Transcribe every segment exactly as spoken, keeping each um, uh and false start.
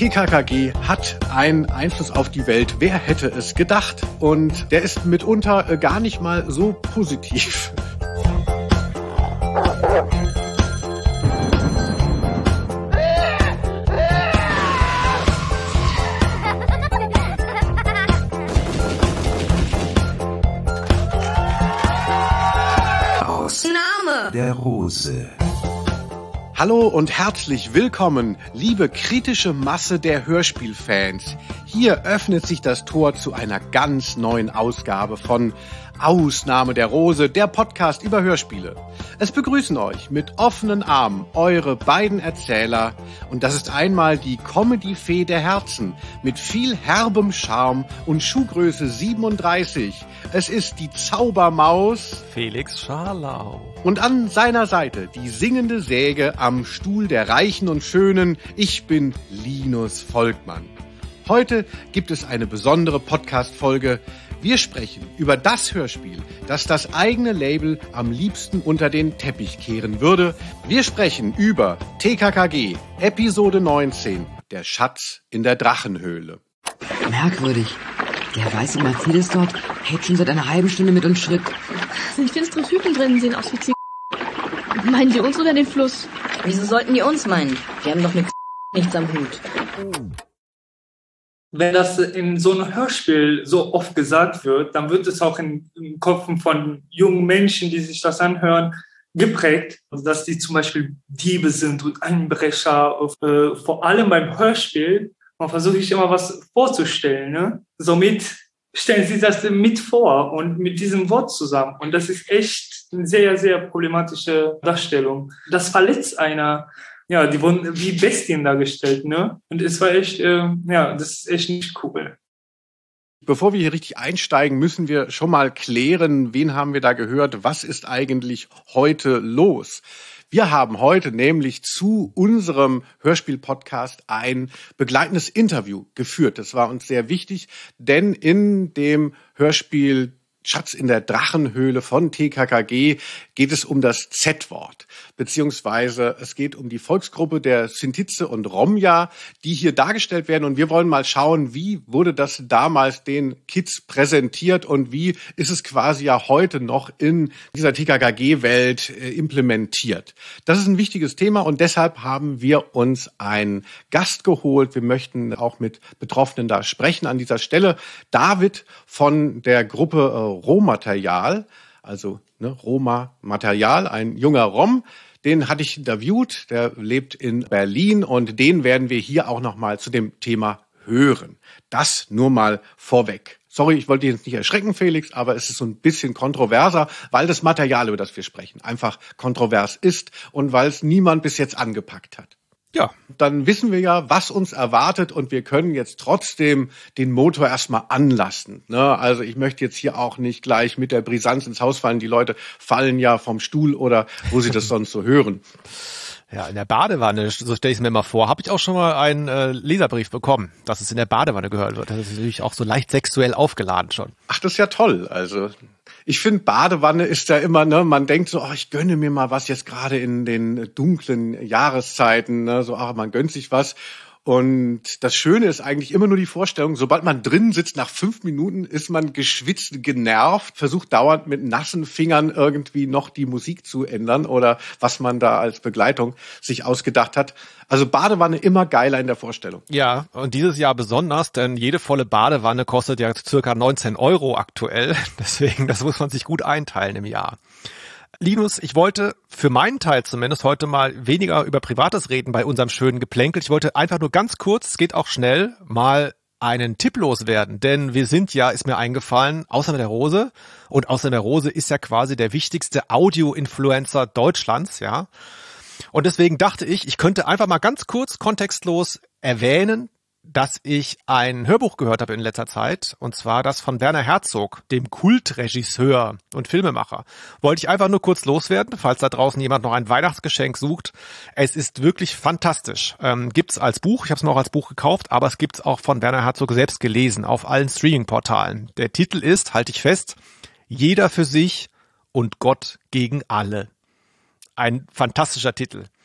T K K G hat einen Einfluss auf die Welt. Wer hätte es gedacht? Und der ist mitunter gar nicht mal so positiv. Name der Rose. Hallo und herzlich willkommen, liebe kritische Masse der Hörspielfans. Hier öffnet sich das Tor zu einer ganz neuen Ausgabe von Ausnahme der Rose, der Podcast über Hörspiele. Es begrüßen euch mit offenen Armen eure beiden Erzähler und das ist einmal die Comedy-Fee der Herzen mit viel herbem Charme und Schuhgröße siebenunddreißig. Es ist die Zaubermaus Felix Scharlau. Und an seiner Seite die singende Säge am Stuhl der Reichen und Schönen. Ich bin Linus Volkmann. Heute gibt es eine besondere Podcast-Folge. Wir sprechen über das Hörspiel, das das eigene Label am liebsten unter den Teppich kehren würde. Wir sprechen über T K K G, Episode neunzehn, der Schatz in der Drachenhöhle. Merkwürdig. Der weiße Mercedes dort hält schon seit einer halben Stunde mit uns Schritt. Sind finstere Typen drin, sehen aus wie Ziegen. Meinen die uns oder den Fluss? Wieso sollten die uns meinen? Wir haben doch mit nichts am Hut. Wenn das in so einem Hörspiel so oft gesagt wird, dann wird es auch in, in Köpfen von jungen Menschen, die sich das anhören, geprägt, also dass die zum Beispiel Diebe sind und Einbrecher. Äh, vor allem beim Hörspiel, man versucht sich immer was vorzustellen. Ne? Somit stellen sie das mit vor und mit diesem Wort zusammen. Und das ist echt eine sehr, sehr problematische Darstellung. Das verletzt einer. Ja, die wurden wie Bestien dargestellt, ne? Und es war echt, äh, ja, das ist echt nicht cool. Bevor wir hier richtig einsteigen, müssen wir schon mal klären, wen haben wir da gehört, was ist eigentlich heute los? Wir haben heute nämlich zu unserem Hörspiel-Podcast ein begleitendes Interview geführt. Das war uns sehr wichtig, denn in dem Hörspiel Schatz in der Drachenhöhle von T K K G geht es um das Z-Wort, beziehungsweise es geht um die Volksgruppe der Sintize und Romja, die hier dargestellt werden. Und wir wollen mal schauen, wie wurde das damals den Kids präsentiert und wie ist es quasi ja heute noch in dieser T K K G-Welt äh, implementiert. Das ist ein wichtiges Thema und deshalb haben wir uns einen Gast geholt. Wir möchten auch mit Betroffenen da sprechen an dieser Stelle. David von der Gruppe äh, Rohmaterial, also ne, Roma-Material, ein junger Rom, den hatte ich interviewt, der lebt in Berlin und den werden wir hier auch nochmal zu dem Thema hören. Das nur mal vorweg. Sorry, ich wollte dich jetzt nicht erschrecken, Felix, aber es ist so ein bisschen kontroverser, weil das Material, über das wir sprechen, einfach kontrovers ist und weil es niemand bis jetzt angepackt hat. Ja, dann wissen wir ja, was uns erwartet und wir können jetzt trotzdem den Motor erstmal anlassen. Ne? Also ich möchte jetzt hier auch nicht gleich mit der Brisanz ins Haus fallen. Die Leute fallen ja vom Stuhl oder wo sie das sonst so hören. Ja, in der Badewanne, so stelle ich es mir mal vor, habe ich auch schon mal einen äh, Leserbrief bekommen, dass es in der Badewanne gehört wird. Das ist natürlich auch so leicht sexuell aufgeladen schon. Ach, das ist ja toll. Also ich finde, Badewanne ist ja immer, ne, man denkt so, oh, ich gönne mir mal was jetzt gerade in den dunklen Jahreszeiten, ne, so, ach, man gönnt sich was. Und das Schöne ist eigentlich immer nur die Vorstellung, sobald man drin sitzt, nach fünf Minuten ist man geschwitzt, genervt, versucht dauernd mit nassen Fingern irgendwie noch die Musik zu ändern oder was man da als Begleitung sich ausgedacht hat. Also Badewanne immer geiler in der Vorstellung. Ja, und dieses Jahr besonders, denn jede volle Badewanne kostet ja circa neunzehn Euro aktuell. Deswegen, das muss man sich gut einteilen im Jahr. Linus, ich wollte für meinen Teil zumindest heute mal weniger über Privates reden bei unserem schönen Geplänkel. Ich wollte einfach nur ganz kurz, es geht auch schnell, mal einen Tipp loswerden. Denn wir sind ja, ist mir eingefallen, Ausnahme der Rose. Und Ausnahme der Rose ist ja quasi der wichtigste Audio-Influencer Deutschlands, ja. Und deswegen dachte ich, ich könnte einfach mal ganz kurz kontextlos erwähnen, dass ich ein Hörbuch gehört habe in letzter Zeit, und zwar das von Werner Herzog, dem Kultregisseur und Filmemacher. Wollte ich einfach nur kurz loswerden, falls da draußen jemand noch ein Weihnachtsgeschenk sucht. Es ist wirklich fantastisch. Ähm, gibt's als Buch, ich habe es mir auch als Buch gekauft, aber es gibt's auch von Werner Herzog selbst gelesen auf allen Streaming-Portalen. Der Titel ist, halte ich fest, Jeder für sich und Gott gegen alle. Ein fantastischer Titel.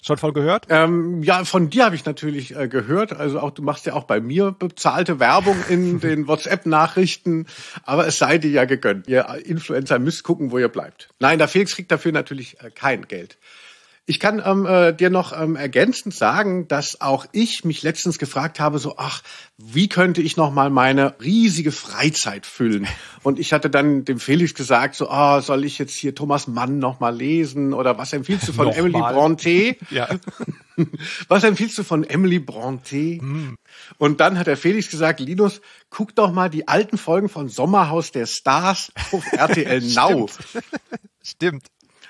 Schon von gehört? Ähm, ja, von dir habe ich natürlich äh, gehört. Also auch du machst ja auch bei mir bezahlte Werbung in den WhatsApp-Nachrichten. Aber es sei dir ja gegönnt. Ihr Influencer müsst gucken, wo ihr bleibt. Nein, der Felix kriegt dafür natürlich äh, kein Geld. Ich kann ähm, äh, dir noch ähm, ergänzend sagen, dass auch ich mich letztens gefragt habe, so, ach, wie könnte ich noch mal meine riesige Freizeit füllen? Und ich hatte dann dem Felix gesagt, so, ah, oh, soll ich jetzt hier Thomas Mann noch mal lesen? Oder was empfiehlst du von Emily Brontë? Ja. Was empfiehlst du von Emily Brontë? Mm. Und dann hat der Felix gesagt, Linus, guck doch mal die alten Folgen von Sommerhaus der Stars auf R T L Now. Stimmt.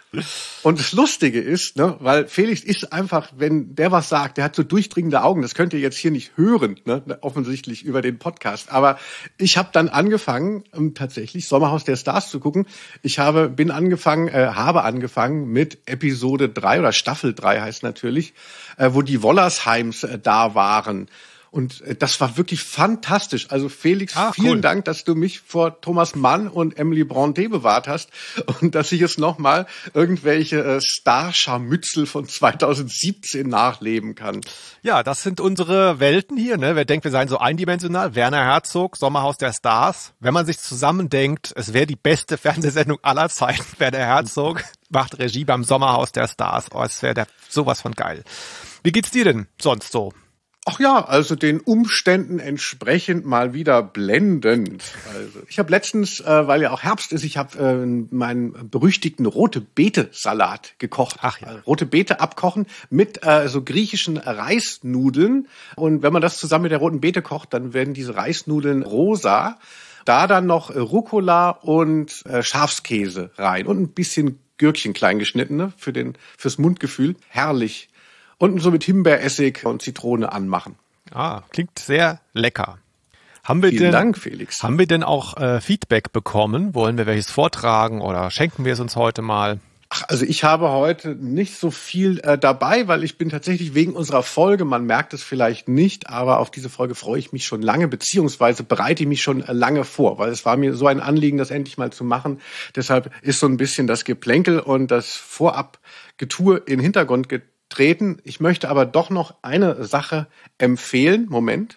Und das Lustige ist, ne, weil Felix ist einfach, wenn der was sagt, der hat so durchdringende Augen, das könnt ihr jetzt hier nicht hören, ne, offensichtlich über den Podcast. Aber ich habe dann angefangen, um, tatsächlich Sommerhaus der Stars zu gucken. Ich habe, bin angefangen, äh, habe angefangen mit Episode drei oder Staffel drei heißt natürlich, äh, wo die Wollersheims äh, da waren. Und das war wirklich fantastisch. Also Felix, ah, vielen cool. Dank, dass du mich vor Thomas Mann und Emily Brontë bewahrt hast und dass ich jetzt nochmal irgendwelche äh, Star-Scharmützel von zweitausendsiebzehn nachleben kann. Ja, das sind unsere Welten hier. Ne? Wer denkt, wir seien so eindimensional? Werner Herzog, Sommerhaus der Stars. Wenn man sich zusammendenkt, es wäre die beste Fernsehsendung aller Zeiten. Werner Herzog macht Regie beim Sommerhaus der Stars. Oh, es wäre sowas von geil. Wie geht's dir denn sonst so? Ach ja, also den Umständen entsprechend mal wieder blendend. Also ich habe letztens, äh, weil ja auch Herbst ist, ich habe äh, meinen berüchtigten rote Beete-Salat gekocht. Ach ja. Also rote Beete abkochen mit äh, so griechischen Reisnudeln. Und wenn man das zusammen mit der roten Beete kocht, dann werden diese Reisnudeln rosa. Da dann noch äh, Rucola und äh, Schafskäse rein und ein bisschen Gürkchen klein geschnittene für den fürs Mundgefühl. Herrlich. Und so mit Himbeeressig und Zitrone anmachen. Ah, klingt sehr lecker. Haben wir Vielen denn, Dank, Felix. Haben wir denn auch äh, Feedback bekommen? Wollen wir welches vortragen oder schenken wir es uns heute mal? Ach, also ich habe heute nicht so viel äh, dabei, weil ich bin tatsächlich wegen unserer Folge, man merkt es vielleicht nicht, aber auf diese Folge freue ich mich schon lange, beziehungsweise bereite ich mich schon äh, lange vor, weil es war mir so ein Anliegen, das endlich mal zu machen. Deshalb ist so ein bisschen das Geplänkel und das Vorabgetue in den Hintergrund getreten. Ich möchte aber doch noch eine Sache empfehlen. Moment.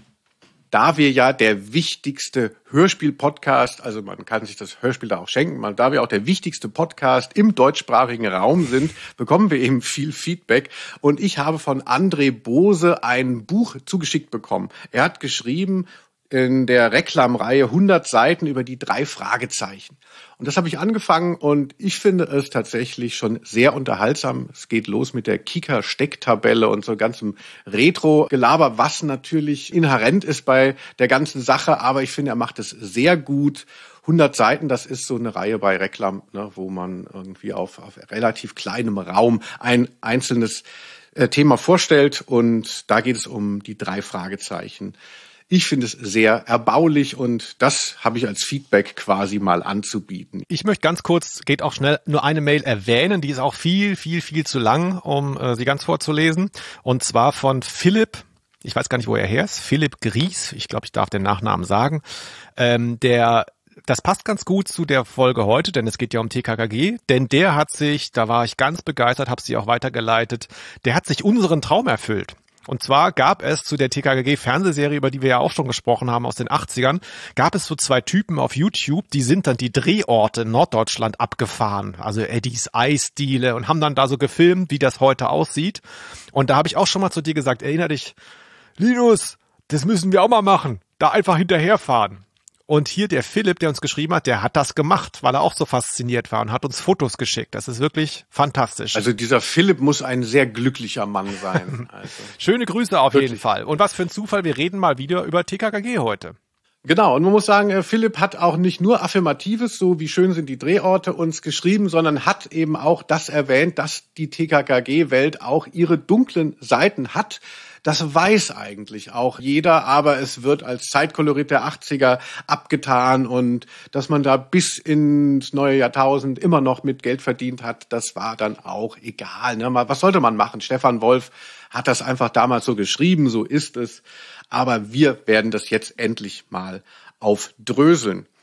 Da wir ja der wichtigste Hörspiel-Podcast, also man kann sich das Hörspiel da auch schenken, da wir auch der wichtigste Podcast im deutschsprachigen Raum sind, bekommen wir eben viel Feedback. Und ich habe von André Bose ein Buch zugeschickt bekommen. Er hat geschrieben in der Reklamreihe hundert Seiten über die drei Fragezeichen. Und das habe ich angefangen und ich finde es tatsächlich schon sehr unterhaltsam. Es geht los mit der Kika-Stecktabelle und so ganzem Retro-Gelaber, was natürlich inhärent ist bei der ganzen Sache. Aber ich finde, er macht es sehr gut. hundert Seiten, das ist so eine Reihe bei Reklam, ne, wo man irgendwie auf, auf relativ kleinem Raum ein einzelnes äh, Thema vorstellt. Und da geht es um die drei Fragezeichen. Ich finde es sehr erbaulich und das habe ich als Feedback quasi mal anzubieten. Ich möchte ganz kurz, geht auch schnell, nur eine Mail erwähnen, die ist auch viel, viel, viel zu lang, um äh, sie ganz vorzulesen. Und zwar von Philipp, ich weiß gar nicht, wo er her ist, Philipp Gries, ich glaube, ich darf den Nachnamen sagen, ähm, der das passt ganz gut zu der Folge heute, denn es geht ja um T K K G, denn der hat sich, da war ich ganz begeistert, habe sie auch weitergeleitet, der hat sich unseren Traum erfüllt. Und zwar gab es zu der T K K G-Fernsehserie, über die wir ja auch schon gesprochen haben, aus den achtzigern, gab es so zwei Typen auf YouTube, die sind dann die Drehorte in Norddeutschland abgefahren, also Eddies Eisdiele, und haben dann da so gefilmt, wie das heute aussieht. Und da habe ich auch schon mal zu dir gesagt, erinner dich, Linus, das müssen wir auch mal machen, da einfach hinterherfahren. Und hier der Philipp, der uns geschrieben hat, der hat das gemacht, weil er auch so fasziniert war und hat uns Fotos geschickt. Das ist wirklich fantastisch. Also dieser Philipp muss ein sehr glücklicher Mann sein. Also. Schöne Grüße auf wirklich. jeden Fall. Und was für ein Zufall, wir reden mal wieder über T K K G heute. Genau, und man muss sagen, Philipp hat auch nicht nur Affirmatives, so wie schön sind die Drehorte, uns geschrieben, sondern hat eben auch das erwähnt, dass die T K K G-Welt auch ihre dunklen Seiten hat. Das weiß eigentlich auch jeder, aber es wird als Zeitkolorit der achtziger abgetan und dass man da bis ins neue Jahrtausend immer noch mit Geld verdient hat, das war dann auch egal. Ne? Was sollte man machen? Stefan Wolf hat das einfach damals so geschrieben, so ist es. Aber wir werden das jetzt endlich mal aufdröseln.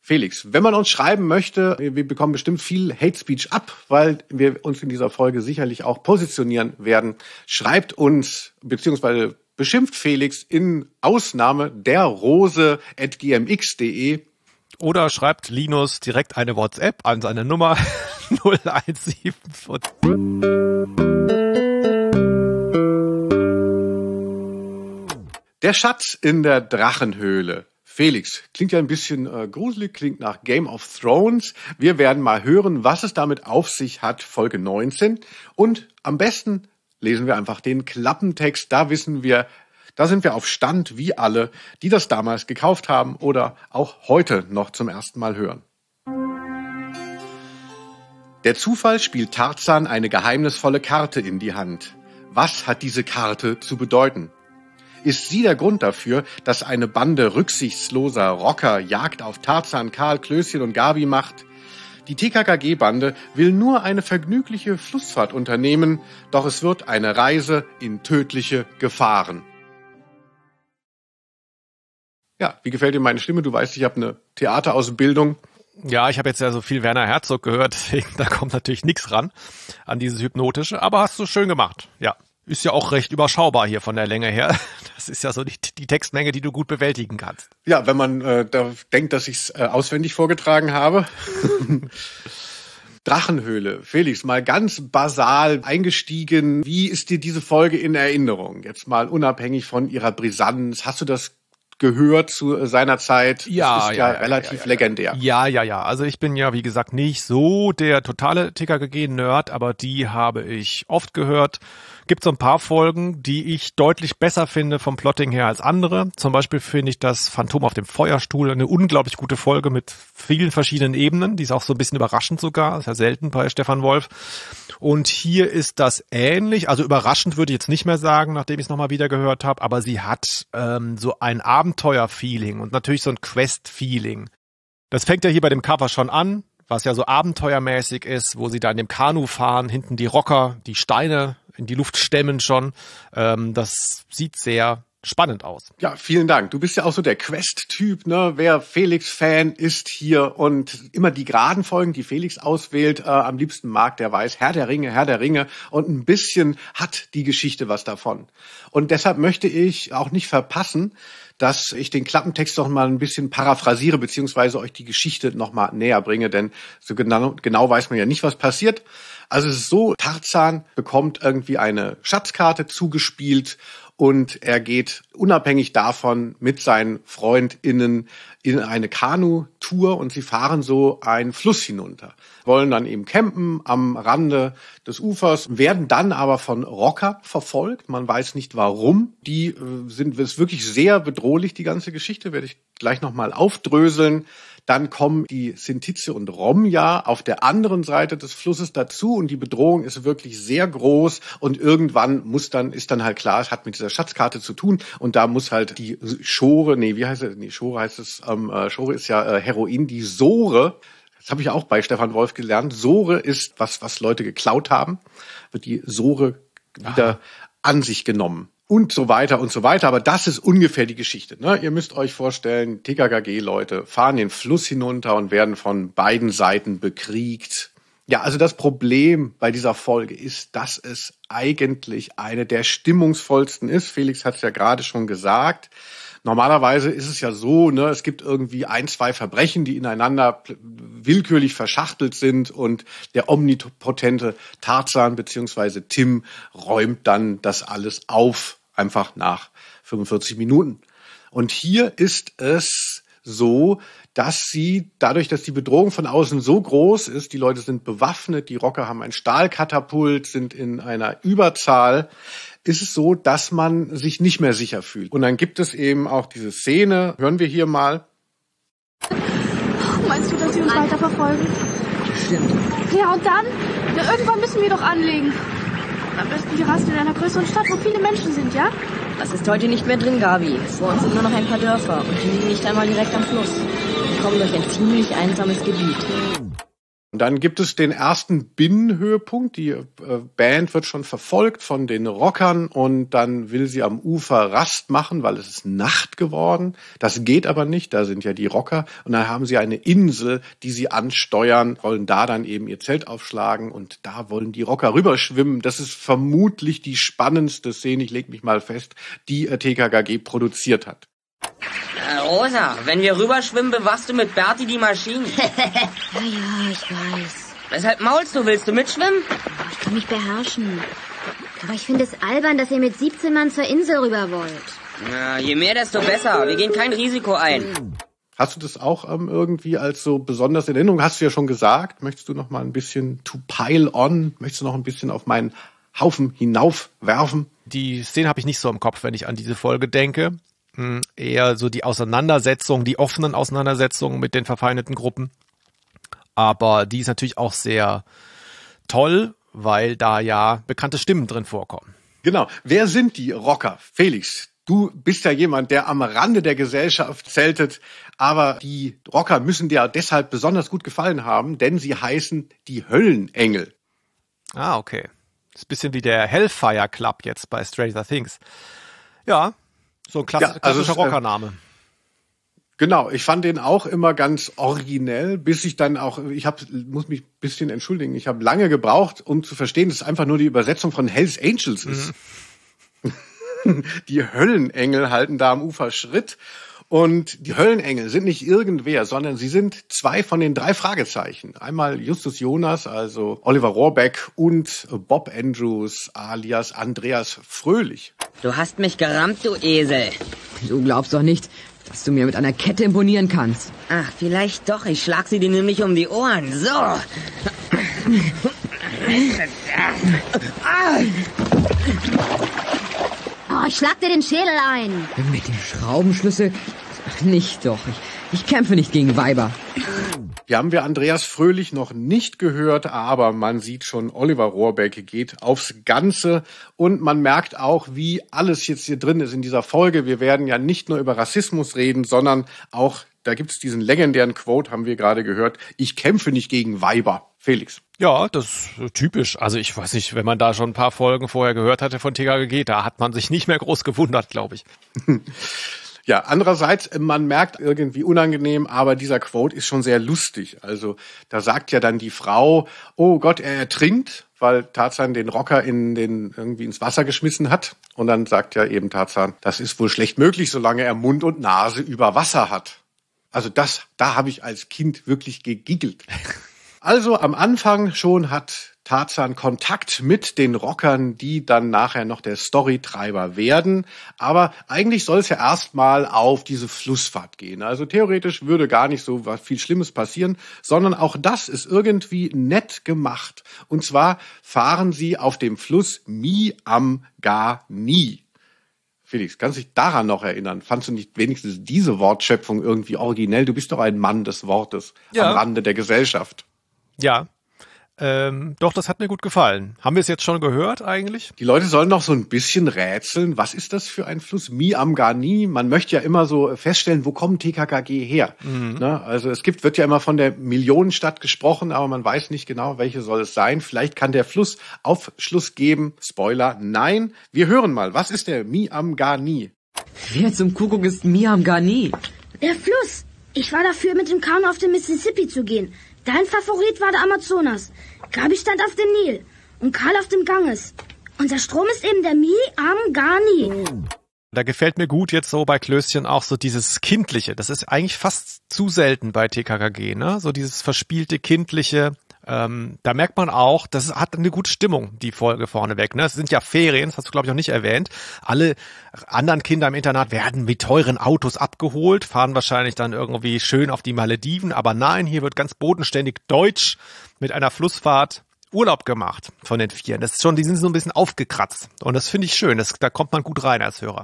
Felix, wenn man uns schreiben möchte, wir bekommen bestimmt viel Hate Speech ab, weil wir uns in dieser Folge sicherlich auch positionieren werden. Schreibt uns, beziehungsweise beschimpft Felix in Ausnahme der Rose at g m x punkt d e. Oder schreibt Linus direkt eine WhatsApp an seine Nummer null eins sieben. Der Schatz in der Drachenhöhle. Felix, klingt ja ein bisschen äh, gruselig, klingt nach Game of Thrones. Wir werden mal hören, was es damit auf sich hat, Folge neunzehn. Und am besten lesen wir einfach den Klappentext. Da wissen wir, da sind wir auf Stand wie alle, die das damals gekauft haben oder auch heute noch zum ersten Mal hören. Der Zufall spielt Tarzan eine geheimnisvolle Karte in die Hand. Was hat diese Karte zu bedeuten? Ist sie der Grund dafür, dass eine Bande rücksichtsloser Rocker Jagd auf Tarzan, Karl, Klößchen und Gabi macht? Die T K K G-Bande will nur eine vergnügliche Flussfahrt unternehmen, doch es wird eine Reise in tödliche Gefahren. Ja, wie gefällt dir meine Stimme? Du weißt, ich habe eine Theaterausbildung. Ja, ich habe jetzt ja so viel Werner Herzog gehört, deswegen da kommt natürlich nichts ran an dieses Hypnotische, aber hast du schön gemacht, ja. Ist ja auch recht überschaubar hier von der Länge her. Das ist ja so die, die Textmenge, die du gut bewältigen kannst. Ja, wenn man äh, da denkt, dass ich es äh, auswendig vorgetragen habe. Drachenhöhle. Felix, mal ganz basal eingestiegen. Wie ist dir diese Folge in Erinnerung? Jetzt mal unabhängig von ihrer Brisanz. Hast du das gehört zu seiner Zeit? Ja, das ist ja, ja, ja relativ ja, ja, legendär. Ja, ja, ja. Also ich bin ja, wie gesagt, nicht so der totale T K K G-Nerd, aber die habe ich oft gehört. Gibt so ein paar Folgen, die ich deutlich besser finde vom Plotting her als andere. Zum Beispiel finde ich das Phantom auf dem Feuerstuhl eine unglaublich gute Folge mit vielen verschiedenen Ebenen. Die ist auch so ein bisschen überraschend sogar. Ist ja selten bei Stefan Wolf. Und hier ist das ähnlich. Also überraschend würde ich jetzt nicht mehr sagen, nachdem ich es nochmal wieder gehört habe. Aber sie hat ähm, so ein Abenteuer-Feeling und natürlich so ein Quest-Feeling. Das fängt ja hier bei dem Cover schon an, was ja so abenteuermäßig ist, wo sie da in dem Kanu fahren, hinten die Rocker, die Steine in die Luft stemmen schon. Ähm, das sieht sehr spannend aus. Ja, vielen Dank. Du bist ja auch so der Quest-Typ, ne? Wer Felix-Fan ist hier und immer die geraden Folgen, die Felix auswählt, äh, am liebsten mag, der weiß, Herr der Ringe, Herr der Ringe und ein bisschen hat die Geschichte was davon. Und deshalb möchte ich auch nicht verpassen, dass ich den Klappentext noch mal ein bisschen paraphrasiere, beziehungsweise euch die Geschichte noch mal näher bringe, denn so genau, genau weiß man ja nicht, was passiert. Also es ist so, Tarzan bekommt irgendwie eine Schatzkarte zugespielt und er geht unabhängig davon mit seinen FreundInnen in eine Kanu-Tour und sie fahren so einen Fluss hinunter. Wollen dann eben campen am Rande des Ufers, werden dann aber von Rocker verfolgt. Man weiß nicht warum. Die äh, sind ist wirklich sehr bedrohlich, die ganze Geschichte, werde ich gleich nochmal aufdröseln. Dann kommen die Sintize und Romja auf der anderen Seite des Flusses dazu und die Bedrohung ist wirklich sehr groß und irgendwann muss dann, ist dann halt klar, es hat mit dieser Schatzkarte zu tun und da muss halt die Schore, nee, wie heißt es, nee, Schore heißt es, ähm, Schore ist ja äh, Heroin, die Sore, das habe ich auch bei Stefan Wolf gelernt, Sore ist was, was Leute geklaut haben, wird die Sore wieder Aha. an sich genommen. Und so weiter und so weiter. Aber das ist ungefähr die Geschichte. Ne? Ihr müsst euch vorstellen, T K K G-Leute fahren den Fluss hinunter und werden von beiden Seiten bekriegt. Ja, also das Problem bei dieser Folge ist, dass es eigentlich eine der stimmungsvollsten ist. Felix hat es ja gerade schon gesagt. Normalerweise ist es ja so, ne, es gibt irgendwie ein, zwei Verbrechen, die ineinander willkürlich verschachtelt sind und der omnipotente Tarzan bzw. Tim räumt dann das alles auf. Einfach nach fünfundvierzig Minuten. Und hier ist es so, dass sie, dadurch, dass die Bedrohung von außen so groß ist, die Leute sind bewaffnet, die Rocker haben ein Stahlkatapult, sind in einer Überzahl, ist es so, dass man sich nicht mehr sicher fühlt. Und dann gibt es eben auch diese Szene, hören wir hier mal. Meinst du, dass sie uns weiter verfolgen? Bestimmt. Ja, und dann? Ja, irgendwann müssen wir doch anlegen. Am besten wir rasten in einer größeren Stadt, wo viele Menschen sind, ja? Das ist heute nicht mehr drin, Gabi. Vor uns sind nur noch ein paar Dörfer und die liegen nicht einmal direkt am Fluss. Wir kommen durch ein ziemlich einsames Gebiet. Und dann gibt es den ersten Binnenhöhepunkt. Die äh, Band wird schon verfolgt von den Rockern und dann will sie am Ufer Rast machen, weil es ist Nacht geworden. Das geht aber nicht, da sind ja die Rocker. Und dann haben sie eine Insel, die sie ansteuern, wollen da dann eben ihr Zelt aufschlagen und da wollen die Rocker rüberschwimmen. Das ist vermutlich die spannendste Szene, ich lege mich mal fest, die äh, T K K G produziert hat. Äh, Rosa, wenn wir rüberschwimmen, bewachst du mit Berti die Maschinen. Ja, ja, ich weiß. Weshalb maulst du? Willst du mitschwimmen? Ich kann mich beherrschen. Aber ich finde es albern, dass ihr mit siebzehn Mann zur Insel rüber wollt. Na, je mehr, desto besser. Wir gehen kein Risiko ein. Hast du das auch ähm, irgendwie als so besonders in Erinnerung? Hast du ja schon gesagt. Möchtest du noch mal ein bisschen to pile on? Möchtest du noch ein bisschen auf meinen Haufen hinaufwerfen? Die Szene habe ich nicht so im Kopf, wenn ich an diese Folge denke. Hm, eher so die Auseinandersetzungen, die offenen Auseinandersetzungen mit den verfeindeten Gruppen. Aber die ist natürlich auch sehr toll, weil da ja bekannte Stimmen drin vorkommen. Genau. Wer sind die Rocker? Felix, du bist ja jemand, der am Rande der Gesellschaft zeltet. Aber die Rocker müssen dir deshalb besonders gut gefallen haben, denn sie heißen die Höllenengel. Ah, okay. Das ist ein bisschen wie der Hellfire Club jetzt bei Stranger Things. Ja, so ein klassisch, ja, also klassischer Rockername. Äh, genau, ich fand den auch immer ganz originell, bis ich dann auch, ich hab, muss mich ein bisschen entschuldigen, ich habe lange gebraucht, um zu verstehen, dass es einfach nur die Übersetzung von Hells Angels ist. Mhm. Die Höllenengel halten da am Ufer Schritt. Und die Höllenengel sind nicht irgendwer, sondern sie sind zwei von den drei Fragezeichen. Einmal Justus Jonas, also Oliver Rohrbeck, und Bob Andrews alias Andreas Fröhlich. Du hast mich gerammt, du Esel. Du glaubst doch nicht, dass du mir mit einer Kette imponieren kannst. Ach, vielleicht doch. Ich schlag sie dir nämlich um die Ohren. So. Oh, ich schlag dir den Schädel ein. Mit dem Schraubenschlüssel? Nicht doch. Ich, ich kämpfe nicht gegen Weiber. Hier haben wir Andreas Fröhlich noch nicht gehört, aber man sieht schon, Oliver Rohrbeck geht aufs Ganze und man merkt auch, wie alles jetzt hier drin ist in dieser Folge. Wir werden ja nicht nur über Rassismus reden, sondern auch, da gibt es diesen legendären Quote, haben wir gerade gehört, ich kämpfe nicht gegen Weiber. Felix. Ja, das ist typisch. Also ich weiß nicht, wenn man da schon ein paar Folgen vorher gehört hatte von T K K G, da hat man sich nicht mehr groß gewundert, glaube ich. Ja, andererseits, man merkt irgendwie unangenehm, aber dieser Quote ist schon sehr lustig. Also da sagt ja dann die Frau, oh Gott, er ertrinkt, weil Tarzan den Rocker in den irgendwie ins Wasser geschmissen hat. Und dann sagt ja eben Tarzan, das ist wohl schlecht möglich, solange er Mund und Nase über Wasser hat. Also das, da habe ich als Kind wirklich gegiggelt. Also am Anfang schon hat Tarzan Kontakt mit den Rockern, die dann nachher noch der Storytreiber werden. Aber eigentlich soll es ja erstmal auf diese Flussfahrt gehen. Also theoretisch würde gar nicht so was viel Schlimmes passieren, sondern auch das ist irgendwie nett gemacht. Und zwar fahren sie auf dem Fluss Mi-am-Ga-Ni. Felix, kannst du dich daran noch erinnern? Fandst du nicht wenigstens diese Wortschöpfung irgendwie originell? Du bist doch ein Mann des Wortes, ja, am Rande der Gesellschaft. Ja, ähm, doch, das hat mir gut gefallen. Haben wir es jetzt schon gehört eigentlich? Die Leute sollen noch so ein bisschen rätseln. Was ist das für ein Fluss? Mi-am-Ga-Ni. Man möchte ja immer so feststellen, wo kommt T K K G her? Mhm. Ne? Also es gibt, wird ja immer von der Millionenstadt gesprochen, aber man weiß nicht genau, welche soll es sein. Vielleicht kann der Fluss Aufschluss geben. Spoiler, nein. Wir hören mal. Was ist der Mi-am-Ga-Ni? Wer zum Kuckuck ist Mi-am-Ga-Ni? Der Fluss. Ich war dafür, mit dem Kanu auf den Mississippi zu gehen. Dein Favorit war der Amazonas. Gabi stand auf dem Nil und Karl auf dem Ganges. Unser Strom ist eben der Mi-am-Ga-Ni. Da gefällt mir gut jetzt so bei Klößchen auch so dieses Kindliche. Das ist eigentlich fast zu selten bei T K K G, ne? So dieses verspielte, Kindliche. Ähm, da merkt man auch, das hat eine gute Stimmung, die Folge vorneweg. Ne? Es sind ja Ferien, das hast du, glaube ich, noch nicht erwähnt. Alle anderen Kinder im Internat werden mit teuren Autos abgeholt, fahren wahrscheinlich dann irgendwie schön auf die Malediven. Aber nein, hier wird ganz bodenständig deutsch mit einer Flussfahrt Urlaub gemacht von den Vieren. Das ist schon, die sind so ein bisschen aufgekratzt. Und das finde ich schön. Das, da kommt man gut rein als Hörer.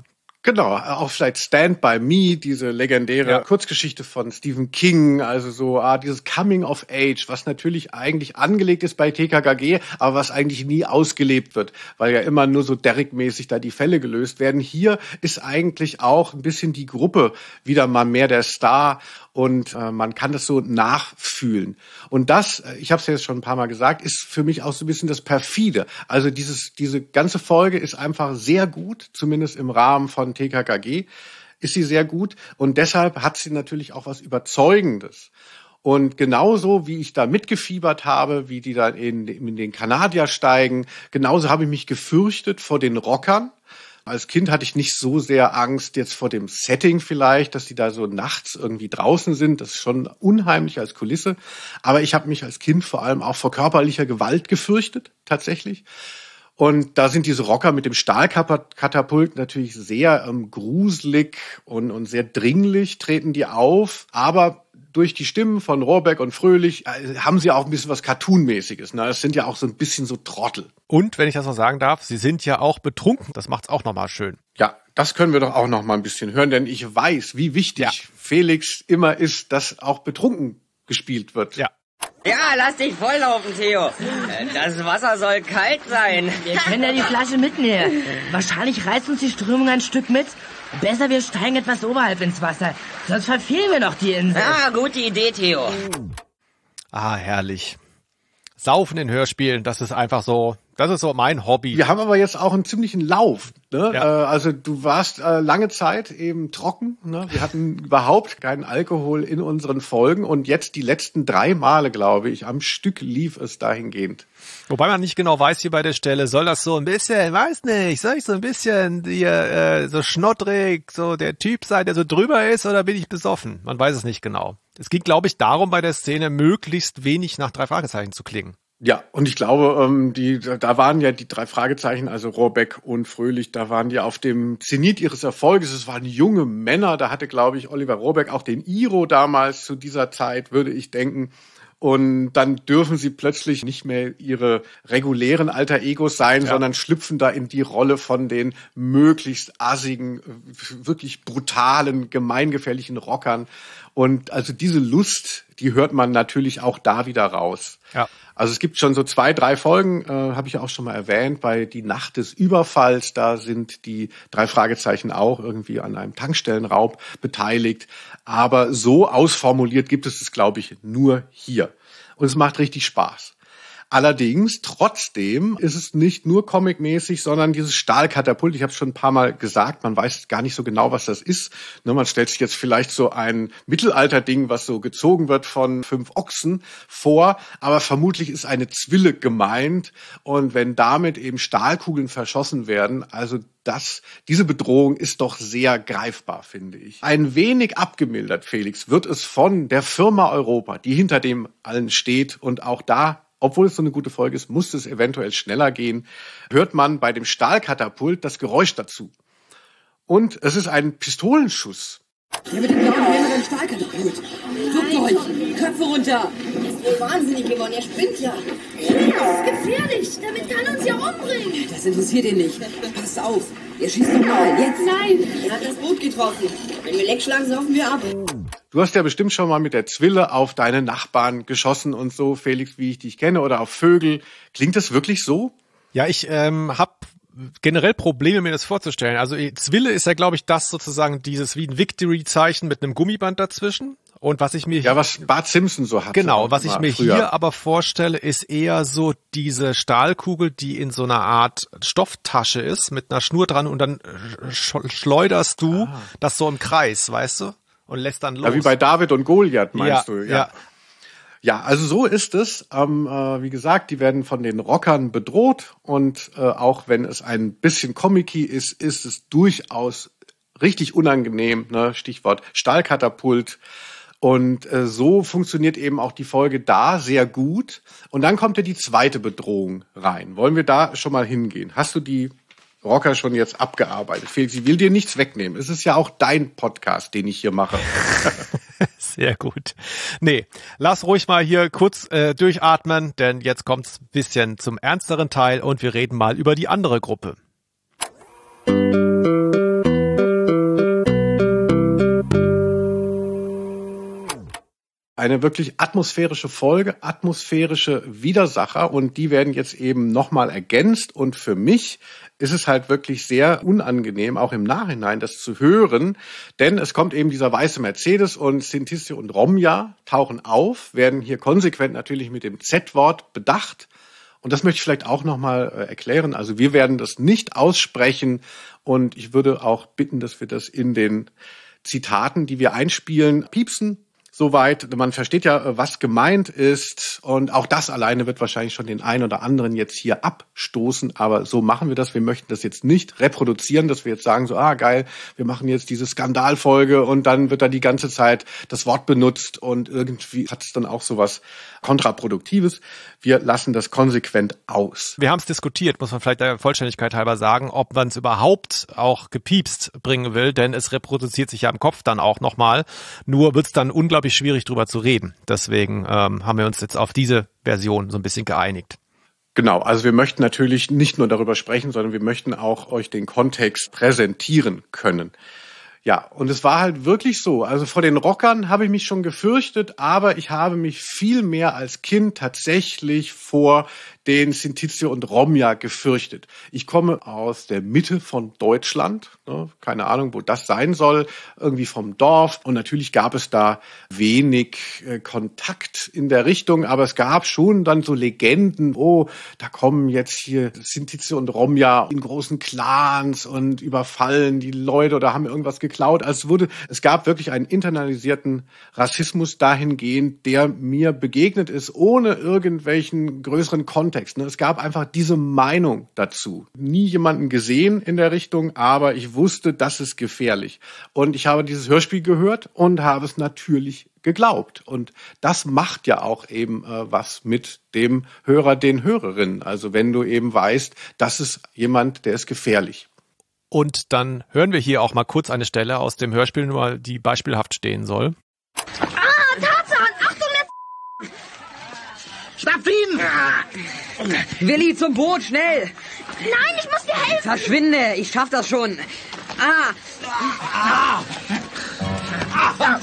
Genau, auch vielleicht Stand By Me, diese legendäre ja. Kurzgeschichte von Stephen King, also so ah, dieses Coming of Age, was natürlich eigentlich angelegt ist bei T K K G, aber was eigentlich nie ausgelebt wird, weil ja immer nur so Derrick-mäßig da die Fälle gelöst werden. Hier ist eigentlich auch ein bisschen die Gruppe wieder mal mehr der Star und äh, man kann das so nachfühlen. Und das, ich habe es ja jetzt schon ein paar Mal gesagt, ist für mich auch so ein bisschen das Perfide. Also dieses diese ganze Folge ist einfach sehr gut, zumindest im Rahmen von T K K G ist sie sehr gut und deshalb hat sie natürlich auch was Überzeugendes. Und genauso wie ich da mitgefiebert habe, wie die da in, in den Kanadier steigen, genauso habe ich mich gefürchtet vor den Rockern. Als Kind hatte ich nicht so sehr Angst jetzt vor dem Setting vielleicht, dass die da so nachts irgendwie draußen sind. Das ist schon unheimlich als Kulisse. Aber ich habe mich als Kind vor allem auch vor körperlicher Gewalt gefürchtet, tatsächlich. Und da sind diese Rocker mit dem Stahlkatapult natürlich sehr ähm, gruselig und, und sehr dringlich treten die auf. Aber durch die Stimmen von Rohrbeck und Fröhlich äh, haben sie auch ein bisschen was Cartoonmäßiges. Ne? Das sind ja auch so ein bisschen so Trottel. Und, wenn ich das noch sagen darf, sie sind ja auch betrunken. Das macht's auch nochmal schön. Ja, das können wir doch auch noch mal ein bisschen hören, denn ich weiß, wie wichtig ja. Felix immer ist, dass auch betrunken gespielt wird. Ja. Ja, lass dich volllaufen, Theo. Das Wasser soll kalt sein. Wir können ja die Flasche mitnehmen. Wahrscheinlich reißt uns die Strömung ein Stück mit. Besser, wir steigen etwas oberhalb ins Wasser. Sonst verfehlen wir noch die Insel. Ja, gute Idee, Theo. Ah, herrlich. Saufen in Hörspielen, das ist einfach so, das ist so mein Hobby. Wir haben aber jetzt auch einen ziemlichen Lauf. Ne? Ja. Äh, also du warst äh, lange Zeit eben trocken. Ne? Wir hatten überhaupt keinen Alkohol in unseren Folgen und jetzt die letzten drei Male, glaube ich, am Stück lief es dahingehend. Wobei man nicht genau weiß hier bei der Stelle, soll das so ein bisschen, weiß nicht, soll ich so ein bisschen hier äh, so schnottrig, so der Typ sein, der so drüber ist, oder bin ich besoffen? Man weiß es nicht genau. Es ging, glaube ich, darum, bei der Szene möglichst wenig nach drei Fragezeichen zu klingen. Ja, und ich glaube, ähm, die, da waren ja die drei Fragezeichen, also Rohrbeck und Fröhlich, da waren die auf dem Zenit ihres Erfolges. Es waren junge Männer, da hatte, glaube ich, Oliver Rohrbeck auch den Iro damals zu dieser Zeit, würde ich denken. Und dann dürfen sie plötzlich nicht mehr ihre regulären Alter Egos sein, ja. sondern schlüpfen da in die Rolle von den möglichst assigen, wirklich brutalen, gemeingefährlichen Rockern. Und also diese Lust, die hört man natürlich auch da wieder raus. Ja. Also es gibt schon so zwei, drei Folgen, äh, habe ich auch schon mal erwähnt, bei Die Nacht des Überfalls, da sind die drei Fragezeichen auch irgendwie an einem Tankstellenraub beteiligt. Aber so ausformuliert gibt es es, glaube ich, nur hier. Und es macht richtig Spaß. Allerdings, trotzdem ist es nicht nur comicmäßig, sondern dieses Stahlkatapult, ich habe es schon ein paar Mal gesagt, man weiß gar nicht so genau, was das ist. Ne, man stellt sich jetzt vielleicht so ein Mittelalterding, was so gezogen wird von fünf Ochsen vor, aber vermutlich ist eine Zwille gemeint. Und wenn damit eben Stahlkugeln verschossen werden, also das, diese Bedrohung ist doch sehr greifbar, finde ich. Ein wenig abgemildert, Felix, wird es von der Firma Europa, die hinter dem allen steht und auch da, obwohl es so eine gute Folge ist, muss es eventuell schneller gehen, hört man bei dem Stahlkatapult das Geräusch dazu. Und es ist ein Pistolenschuss. Der mit dem blauen Helm beim Stahlkatapult. Duckt euch, Köpfe runter. Er ist wohl wahnsinnig geworden, er spinnt ja. Das ist gefährlich, damit kann er uns ja umbringen. Das interessiert ihn nicht. Passt auf, ihr schießt doch mal, jetzt. Nein, er hat das Boot getroffen. Wenn wir Leck schlagen, saufen wir ab. Du hast ja bestimmt schon mal mit der Zwille auf deine Nachbarn geschossen und so, Felix, wie ich dich kenne, oder auf Vögel. Klingt das wirklich so? Ja, ich ähm, habe generell Probleme, mir das vorzustellen. Also Zwille ist ja, glaube ich, das sozusagen dieses wie ein Victory-Zeichen mit einem Gummiband dazwischen. Und was ich mir ja, was Bart Simpson so hat. Genau, was ich mir früher. hier aber vorstelle, ist eher so diese Stahlkugel, die in so einer Art Stofftasche ist, mit einer Schnur dran und dann schleuderst du ah. das so im Kreis, weißt du? Und lässt dann los. Ja, wie bei David und Goliath, meinst ja, du? Ja. ja. Ja, also so ist es. Ähm, äh, wie gesagt, die werden von den Rockern bedroht und äh, auch wenn es ein bisschen comicky ist, ist es durchaus richtig unangenehm. Ne? Stichwort Stahlkatapult. Und äh, so funktioniert eben auch die Folge da sehr gut. Und dann kommt ja die zweite Bedrohung rein. Wollen wir da schon mal hingehen? Hast du die Rocker schon jetzt abgearbeitet? Felix, ich will dir nichts wegnehmen. Es ist ja auch dein Podcast, den ich hier mache. Sehr gut. Nee, lass ruhig mal hier kurz äh, durchatmen, denn jetzt kommt's ein bisschen zum ernsteren Teil und wir reden mal über die andere Gruppe. eine wirklich atmosphärische Folge, atmosphärische Widersacher und die werden jetzt eben nochmal ergänzt und für mich ist es halt wirklich sehr unangenehm, auch im Nachhinein das zu hören, denn es kommt eben dieser weiße Mercedes und Sinticio und Romja tauchen auf, werden hier konsequent natürlich mit dem Z-Wort bedacht. Und das möchte ich vielleicht auch nochmal äh, erklären. Also wir werden das nicht aussprechen und ich würde auch bitten, dass wir das in den Zitaten, die wir einspielen, piepsen. Soweit, man versteht ja, was gemeint ist und auch das alleine wird wahrscheinlich schon den einen oder anderen jetzt hier abstoßen, aber so machen wir das. Wir möchten das jetzt nicht reproduzieren, dass wir jetzt sagen so, ah geil, wir machen jetzt diese Skandalfolge und dann wird da die ganze Zeit das Wort benutzt und irgendwie hat es dann auch sowas Kontraproduktives. Wir lassen das konsequent aus. Wir haben es diskutiert, muss man vielleicht der Vollständigkeit halber sagen, ob man es überhaupt auch gepiepst bringen will, denn es reproduziert sich ja im Kopf dann auch nochmal. Nur wird es dann unglaublich schwierig drüber zu reden. Deswegen ähm, haben wir uns jetzt auf diese Version so ein bisschen geeinigt. Genau, also wir möchten natürlich nicht nur darüber sprechen, sondern wir möchten auch euch den Kontext präsentieren können. Ja, und es war halt wirklich so. Also vor den Rockern habe ich mich schon gefürchtet, aber ich habe mich viel mehr als Kind tatsächlich vor den Sinticio und Romja gefürchtet. Ich komme aus der Mitte von Deutschland, ne, keine Ahnung, wo das sein soll, irgendwie vom Dorf. Und natürlich gab es da wenig äh, Kontakt in der Richtung, aber es gab schon dann so Legenden, oh, da kommen jetzt hier Sinticio und Romja in großen Clans und überfallen die Leute oder haben irgendwas geklaut. Also es wurde, es gab wirklich einen internalisierten Rassismus dahingehend, der mir begegnet ist, ohne irgendwelchen größeren Kontext. Es gab einfach diese Meinung dazu. Nie jemanden gesehen in der Richtung, aber ich wusste, das ist gefährlich. Und ich habe dieses Hörspiel gehört und habe es natürlich geglaubt. Und das macht ja auch eben äh, was mit dem Hörer, den Hörerinnen. Also wenn du eben weißt, das ist jemand, der ist gefährlich. Und dann hören wir hier auch mal kurz eine Stelle aus dem Hörspiel, nur die beispielhaft stehen soll. Ah, Tarzan! Achtung, jetzt! Schnappt ihn! Willi, zum Boot, schnell! Nein, ich muss dir helfen! Verschwinde, ich schaff das schon. Ah! Ah. Ah.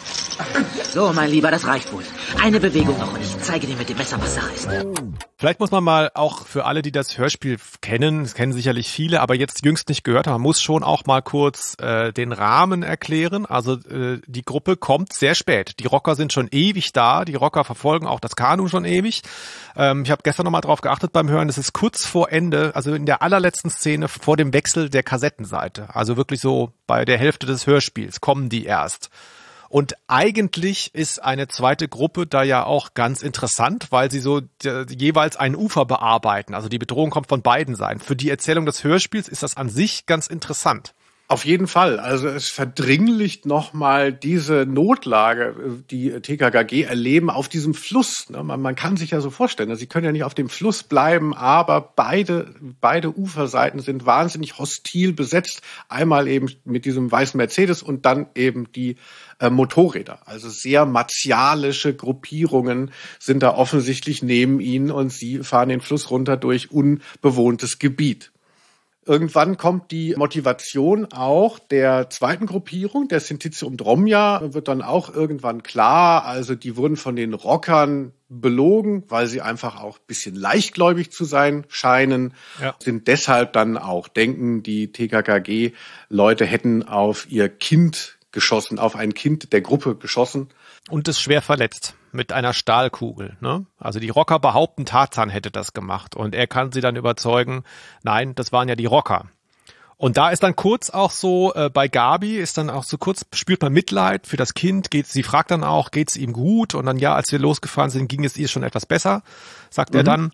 So, mein Lieber, das reicht wohl. Eine Bewegung noch und ich zeige dir mit dem Messer, was Sache ist. Vielleicht muss man mal auch für alle, die das Hörspiel kennen, das kennen sicherlich viele, aber jetzt jüngst nicht gehört haben, man muss schon auch mal kurz äh, den Rahmen erklären. Also äh, die Gruppe kommt sehr spät. Die Rocker sind schon ewig da, die Rocker verfolgen auch das Kanu schon ewig. Ähm, ich habe gestern nochmal drauf geachtet beim Hören, es ist kurz vor Ende, also in der allerletzten Szene vor dem Wechsel der Kassettenseite. Also wirklich so bei der Hälfte des Hörspiels kommen die erst. Und eigentlich ist eine zweite Gruppe da ja auch ganz interessant, weil sie so äh, jeweils ein Ufer bearbeiten. Also die Bedrohung kommt von beiden Seiten. Für die Erzählung des Hörspiels ist das an sich ganz interessant. Auf jeden Fall. Also es verdringlicht nochmal diese Notlage, die T K K G erleben auf diesem Fluss. Man, man kann sich ja so vorstellen, sie können ja nicht auf dem Fluss bleiben, aber beide, beide Uferseiten sind wahnsinnig hostil besetzt. Einmal eben mit diesem weißen Mercedes und dann eben die äh, Motorräder. Also sehr martialische Gruppierungen sind da offensichtlich neben ihnen und sie fahren den Fluss runter durch unbewohntes Gebiet. Irgendwann kommt die Motivation auch der zweiten Gruppierung, der Sinticio und Romja, wird dann auch irgendwann klar. Also die wurden von den Rockern belogen, weil sie einfach auch ein bisschen leichtgläubig zu sein scheinen, ja. Sind deshalb dann auch, denken die T K K G-Leute hätten auf ihr Kind geschossen, auf ein Kind der Gruppe geschossen. Und ist schwer verletzt mit einer Stahlkugel. Ne? Also die Rocker behaupten, Tarzan hätte das gemacht. Und er kann sie dann überzeugen, nein, das waren ja die Rocker. Und da ist dann kurz auch so, äh, bei Gabi ist dann auch so kurz, spürt man Mitleid für das Kind. Geht, sie fragt dann auch, geht's ihm gut? Und dann, ja, als wir losgefahren sind, ging es ihr schon etwas besser, sagt mhm. er dann.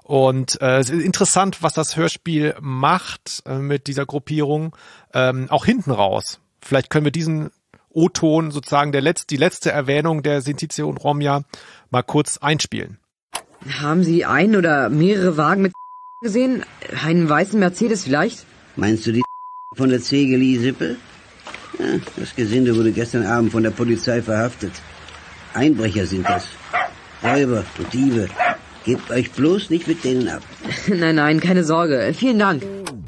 Und äh, es ist interessant, was das Hörspiel macht äh, mit dieser Gruppierung, ähm, auch hinten raus. Vielleicht können wir diesen O-Ton, sozusagen der letzte, die letzte Erwähnung der Sinticio und Romja, mal kurz einspielen. Haben Sie einen oder mehrere Wagen mit gesehen? Einen weißen Mercedes vielleicht? Meinst du die von der Zegeli-Sippe? Ja, das Gesinde wurde gestern Abend von der Polizei verhaftet. Einbrecher sind das. Räuber und Diebe. Gebt euch bloß nicht mit denen ab. Nein, nein, keine Sorge. Vielen Dank.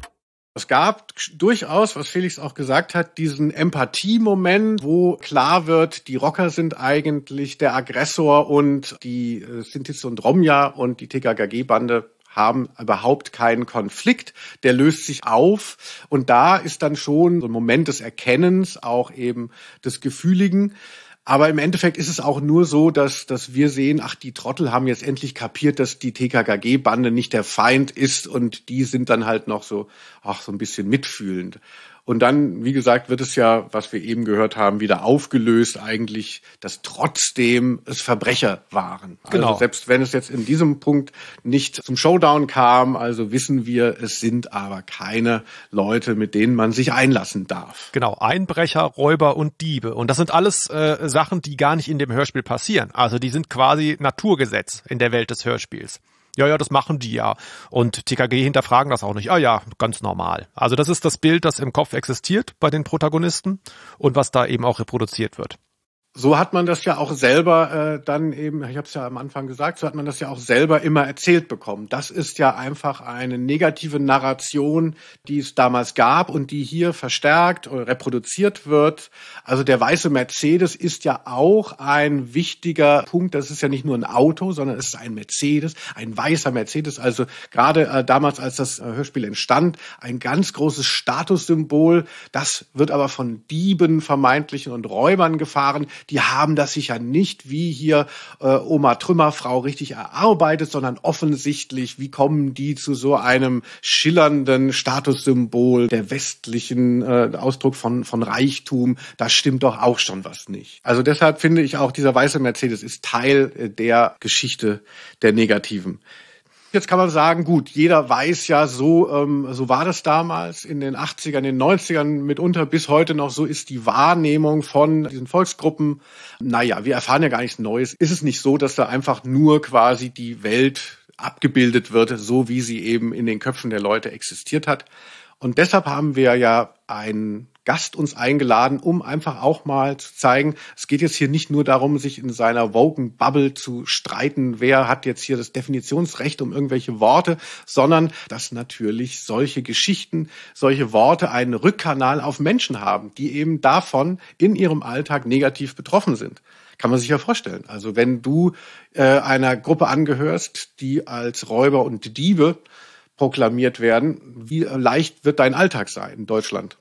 Es gab durchaus, was Felix auch gesagt hat, diesen Empathie-Moment, wo klar wird, die Rocker sind eigentlich der Aggressor und die Sintis und Romja und die T K K G-Bande haben überhaupt keinen Konflikt. Der löst sich auf und da ist dann schon so ein Moment des Erkennens, auch eben des Gefühligen. Aber im Endeffekt ist es auch nur so, dass, dass wir sehen, ach, die Trottel haben jetzt endlich kapiert, dass die T K K G-Bande nicht der Feind ist und die sind dann halt noch so, ach, so ein bisschen mitfühlend. Und dann, wie gesagt, wird es ja, was wir eben gehört haben, wieder aufgelöst eigentlich, dass trotzdem es Verbrecher waren. Genau. Also selbst wenn es jetzt in diesem Punkt nicht zum Showdown kam, also wissen wir, es sind aber keine Leute, mit denen man sich einlassen darf. Genau, Einbrecher, Räuber und Diebe. Und das sind alles äh, Sachen, die gar nicht in dem Hörspiel passieren. Also die sind quasi Naturgesetz in der Welt des Hörspiels. Ja, ja, das machen die ja. Und T K G hinterfragen das auch nicht. Ah ja, ganz normal. Also das ist das Bild, das im Kopf existiert bei den Protagonisten und was da eben auch reproduziert wird. So hat man das ja auch selber äh, dann eben, ich habe es ja am Anfang gesagt, so hat man das ja auch selber immer erzählt bekommen. Das ist ja einfach eine negative Narration, die es damals gab und die hier verstärkt oder reproduziert wird. Also der weiße Mercedes ist ja auch ein wichtiger Punkt. Das ist ja nicht nur ein Auto, sondern es ist ein Mercedes, ein weißer Mercedes. Also gerade äh, damals, als das äh, Hörspiel entstand, ein ganz großes Statussymbol. Das wird aber von Dieben, vermeintlichen und Räubern gefahren. Die haben das sicher nicht wie hier äh, Oma Trümmerfrau richtig erarbeitet, sondern offensichtlich, wie kommen die zu so einem schillernden Statussymbol der westlichen äh, Ausdruck von von Reichtum? Da stimmt doch auch schon was nicht. Also deshalb finde ich auch, dieser weiße Mercedes ist Teil äh, der Geschichte der Negativen. Jetzt kann man sagen, gut, jeder weiß ja, so ähm, so war das damals in den achtzigern, in den neunzigern, mitunter bis heute noch, so ist die Wahrnehmung von diesen Volksgruppen. Naja, wir erfahren ja gar nichts Neues. Ist es nicht so, dass da einfach nur quasi die Welt abgebildet wird, so wie sie eben in den Köpfen der Leute existiert hat? Und deshalb haben wir ja einen Gast uns eingeladen, um einfach auch mal zu zeigen, es geht jetzt hier nicht nur darum, sich in seiner woken Bubble zu streiten, wer hat jetzt hier das Definitionsrecht um irgendwelche Worte, sondern dass natürlich solche Geschichten, solche Worte einen Rückkanal auf Menschen haben, die eben davon in ihrem Alltag negativ betroffen sind. Kann man sich ja vorstellen. Also wenn du äh, einer Gruppe angehörst, die als Räuber und Diebe proklamiert werden, wie leicht wird dein Alltag sein in Deutschland?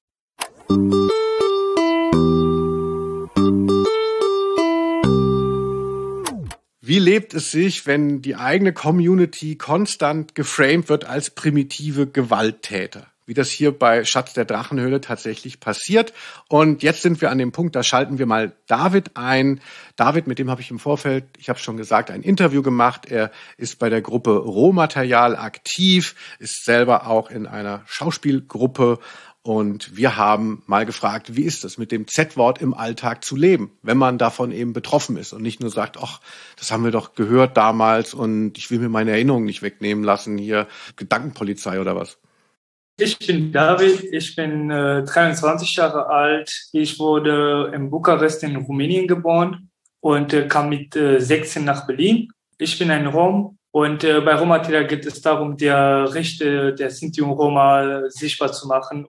Wie lebt es sich, wenn die eigene Community konstant geframed wird als primitive Gewalttäter? Wie das hier bei Schatz der Drachenhöhle tatsächlich passiert. Und jetzt sind wir an dem Punkt, da schalten wir mal David ein. David, mit dem habe ich im Vorfeld, ich habe schon gesagt, ein Interview gemacht. Er ist bei der Gruppe Rohmaterial aktiv, ist selber auch in einer Schauspielgruppe. Und wir haben mal gefragt, wie ist es, mit dem Z-Wort im Alltag zu leben, wenn man davon eben betroffen ist und nicht nur sagt, ach, das haben wir doch gehört damals und ich will mir meine Erinnerungen nicht wegnehmen lassen, hier Gedankenpolizei oder was. Ich bin David, ich bin äh, dreiundzwanzig Jahre alt. Ich wurde in Bukarest in Rumänien geboren und äh, kam mit äh, sechzehn nach Berlin. Ich bin ein Rom und äh, bei Rohmaterial geht es darum, die Rechte der Sinti und Roma sichtbar zu machen.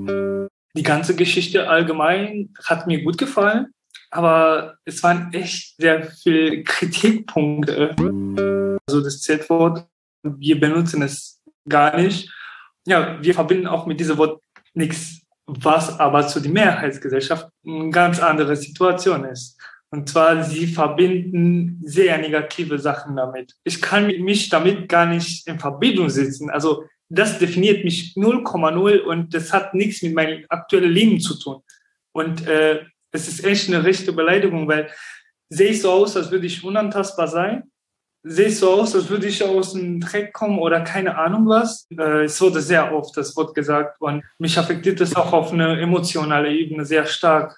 Die ganze Geschichte allgemein hat mir gut gefallen, aber es waren echt sehr viele Kritikpunkte. Also das Z-Wort, wir benutzen es gar nicht. Ja, wir verbinden auch mit diesem Wort nichts, was aber zu der Mehrheitsgesellschaft eine ganz andere Situation ist. Und zwar, sie verbinden sehr negative Sachen damit. Ich kann mich damit gar nicht in Verbindung setzen. Also das definiert mich null Komma null und das hat nichts mit meinem aktuellen Leben zu tun. Und äh, es ist echt eine rechte Beleidigung, weil sehe ich so aus, als würde ich unantastbar sein. Sehe ich so aus, als würde ich aus dem Dreck kommen oder keine Ahnung was. Äh, es wurde sehr oft das Wort gesagt und mich affektiert es auch auf eine emotionale Ebene sehr stark.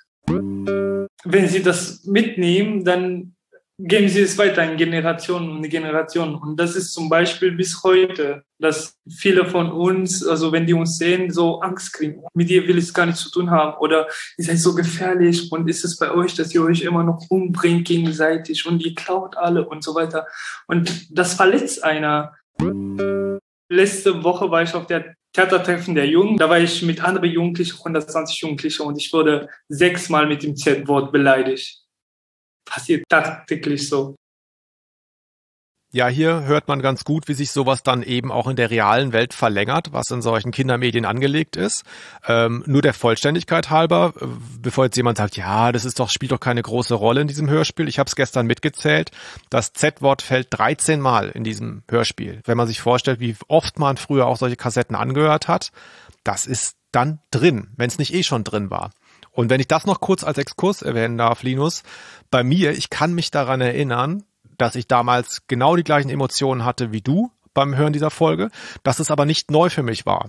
Wenn Sie das mitnehmen, dann geben Sie es weiter in Generationen und Generationen. Und das ist zum Beispiel bis heute, dass viele von uns, also wenn die uns sehen, so Angst kriegen. Mit dir will ich es gar nichts zu tun haben. Oder ihr seid so gefährlich und ist es bei euch, dass ihr euch immer noch umbringt gegenseitig und ihr klaut alle und so weiter. Und das verletzt einer. Letzte Woche war ich auf der Theatertreffen der Jungen. Da war ich mit anderen Jugendlichen, hundertzwanzig Jugendliche, und ich wurde sechsmal mit dem Z-Wort beleidigt. Passiert tagtäglich so. Ja, hier hört man ganz gut, wie sich sowas dann eben auch in der realen Welt verlängert, was in solchen Kindermedien angelegt ist. Ähm, nur der Vollständigkeit halber, äh, bevor jetzt jemand sagt, ja, das ist doch, spielt doch keine große Rolle in diesem Hörspiel. Ich habe es gestern mitgezählt. Das Z-Wort fällt dreizehn Mal in diesem Hörspiel. Wenn man sich vorstellt, wie oft man früher auch solche Kassetten angehört hat, das ist dann drin, wenn es nicht eh schon drin war. Und wenn ich das noch kurz als Exkurs erwähnen darf, Linus, bei mir, ich kann mich daran erinnern, dass ich damals genau die gleichen Emotionen hatte wie du beim Hören dieser Folge, dass es aber nicht neu für mich war.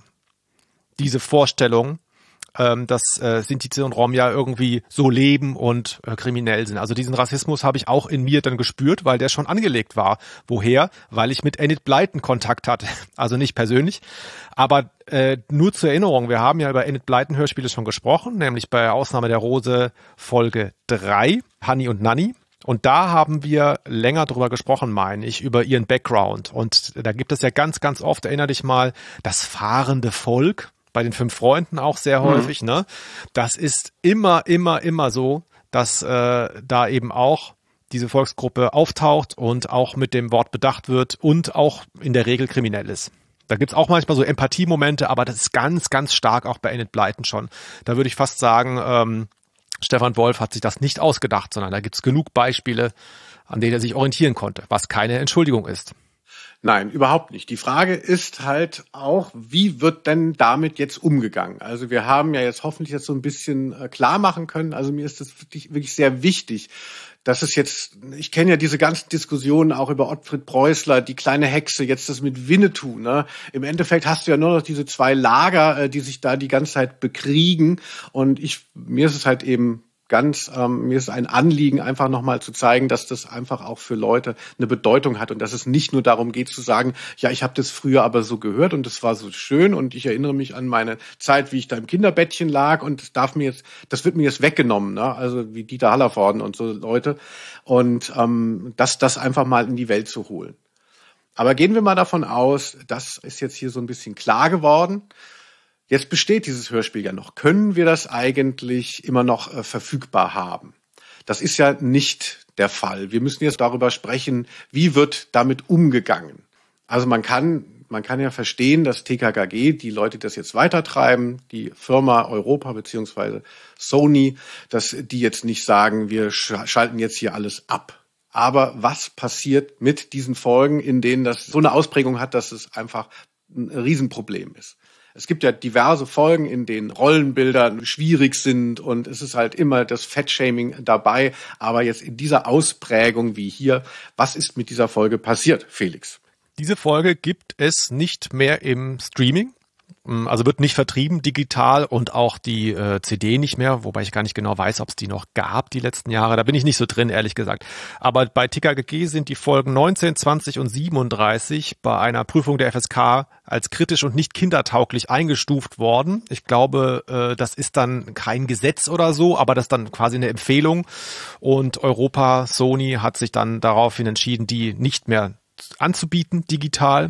Diese Vorstellung, ähm, dass äh, Sinti und Rom ja irgendwie so leben und äh, kriminell sind. Also diesen Rassismus habe ich auch in mir dann gespürt, weil der schon angelegt war. Woher? Weil ich mit Enid Blyton Kontakt hatte. Also nicht persönlich, aber äh, nur zur Erinnerung, wir haben ja über Enid Blyton Hörspiele schon gesprochen, nämlich bei Ausnahme der Rose Folge drei, Hanni und Nanni. Und da haben wir länger drüber gesprochen, meine ich, über ihren Background. Und da gibt es ja ganz, ganz oft, erinnere dich mal, das fahrende Volk, bei den fünf Freunden auch sehr häufig, mhm. ne? Das ist immer, immer, immer so, dass äh, da eben auch diese Volksgruppe auftaucht und auch mit dem Wort bedacht wird und auch in der Regel kriminell ist. Da gibt's auch manchmal so Empathiemomente, aber das ist ganz, ganz stark auch bei Enid Blyton schon. Da würde ich fast sagen, ähm, Stefan Wolf hat sich das nicht ausgedacht, sondern da gibt's genug Beispiele, an denen er sich orientieren konnte, was keine Entschuldigung ist. Nein, überhaupt nicht. Die Frage ist halt auch, wie wird denn damit jetzt umgegangen? Also wir haben ja jetzt hoffentlich jetzt so ein bisschen klar machen können, also mir ist das wirklich, wirklich sehr wichtig, dass es jetzt, ich kenne ja diese ganzen Diskussionen auch über Ottfried Preußler, die kleine Hexe, jetzt das mit Winnetou, ne? Im Endeffekt hast du ja nur noch diese zwei Lager, die sich da die ganze Zeit bekriegen, und ich, mir ist es halt eben ganz, ähm, mir ist ein Anliegen, einfach nochmal zu zeigen, dass das einfach auch für Leute eine Bedeutung hat und dass es nicht nur darum geht zu sagen, ja, ich habe das früher aber so gehört und das war so schön und ich erinnere mich an meine Zeit, wie ich da im Kinderbettchen lag, und das darf mir jetzt, das wird mir jetzt weggenommen, ne? Also wie Dieter Hallervorden und so Leute, und ähm, das, das einfach mal in die Welt zu holen. Aber gehen wir mal davon aus, das ist jetzt hier so ein bisschen klar geworden. Jetzt besteht dieses Hörspiel ja noch. Können wir das eigentlich immer noch äh, verfügbar haben? Das ist ja nicht der Fall. Wir müssen jetzt darüber sprechen, wie wird damit umgegangen? Also man kann, man kann ja verstehen, dass T K K G, die Leute, die das jetzt weitertreiben, die Firma Europa beziehungsweise Sony, dass die jetzt nicht sagen, wir sch- schalten jetzt hier alles ab. Aber was passiert mit diesen Folgen, in denen das so eine Ausprägung hat, dass es einfach ein Riesenproblem ist? Es gibt ja diverse Folgen, in denen Rollenbilder schwierig sind und es ist halt immer das Fettshaming dabei. Aber jetzt in dieser Ausprägung wie hier, was ist mit dieser Folge passiert, Felix? Diese Folge gibt es nicht mehr im Streaming. Also wird nicht vertrieben digital und auch die äh, C D nicht mehr, wobei ich gar nicht genau weiß, ob es die noch gab die letzten Jahre. Da bin ich nicht so drin, ehrlich gesagt. Aber bei T K K G sind die Folgen neunzehn, zwanzig und siebenunddreißig bei einer Prüfung der F S K als kritisch und nicht kindertauglich eingestuft worden. Ich glaube, äh, das ist dann kein Gesetz oder so, aber das ist dann quasi eine Empfehlung. Und Europa, Sony hat sich dann daraufhin entschieden, die nicht mehr anzubieten digital.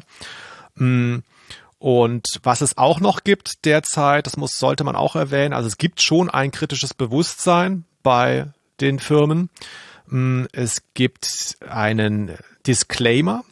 Mm. Und was es auch noch gibt derzeit, das muss, sollte man auch erwähnen, also es gibt schon ein kritisches Bewusstsein bei den Firmen. Es gibt einen Disclaimer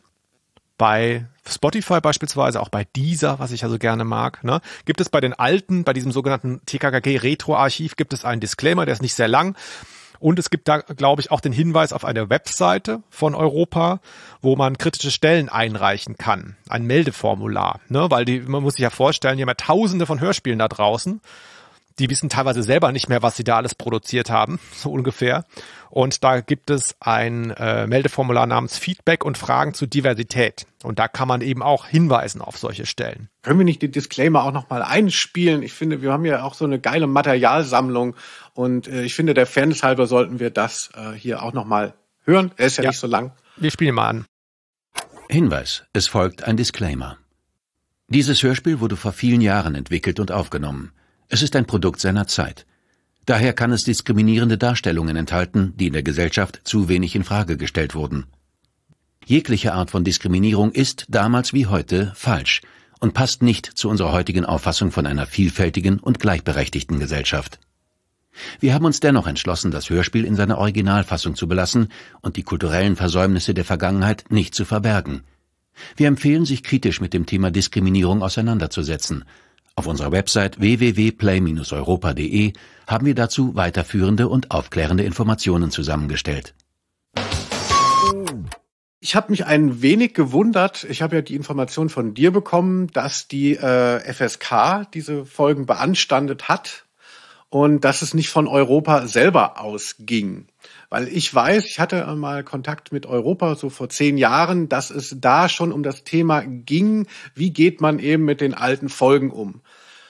bei Spotify beispielsweise, auch bei Deezer, was ich ja so gerne mag. Ne? Gibt es bei den alten, bei diesem sogenannten T K K G Retro-Archiv, gibt es einen Disclaimer, der ist nicht sehr lang. Und es gibt da, glaube ich, auch den Hinweis auf eine Webseite von Europa, wo man kritische Stellen einreichen kann. Ein Meldeformular, ne? Weil die, man muss sich ja vorstellen, die haben ja tausende von Hörspielen da draußen. Die wissen teilweise selber nicht mehr, was sie da alles produziert haben, so ungefähr. Und da gibt es ein äh, Meldeformular namens Feedback und Fragen zu Diversität. Und da kann man eben auch hinweisen auf solche Stellen. Können wir nicht den Disclaimer auch nochmal einspielen? Ich finde, wir haben ja auch so eine geile Materialsammlung. Und äh, ich finde, der Fairness halber sollten wir das äh, hier auch nochmal hören. Er ist ja, ja nicht so lang. Wir spielen mal an. Hinweis, es folgt ein Disclaimer. Dieses Hörspiel wurde vor vielen Jahren entwickelt und aufgenommen. Es ist ein Produkt seiner Zeit. Daher kann es diskriminierende Darstellungen enthalten, die in der Gesellschaft zu wenig in Frage gestellt wurden. Jegliche Art von Diskriminierung ist, damals wie heute, falsch und passt nicht zu unserer heutigen Auffassung von einer vielfältigen und gleichberechtigten Gesellschaft. Wir haben uns dennoch entschlossen, das Hörspiel in seiner Originalfassung zu belassen und die kulturellen Versäumnisse der Vergangenheit nicht zu verbergen. Wir empfehlen, sich kritisch mit dem Thema Diskriminierung auseinanderzusetzen. Auf unserer Website w w w punkt play Bindestrich europa punkt d e haben wir dazu weiterführende und aufklärende Informationen zusammengestellt. Ich habe mich ein wenig gewundert, ich habe ja die Information von dir bekommen, dass die äh, F S K diese Folgen beanstandet hat und dass es nicht von Europa selber ausging. Weil ich weiß, ich hatte mal Kontakt mit Europa so vor zehn Jahren, dass es da schon um das Thema ging, wie geht man eben mit den alten Folgen um.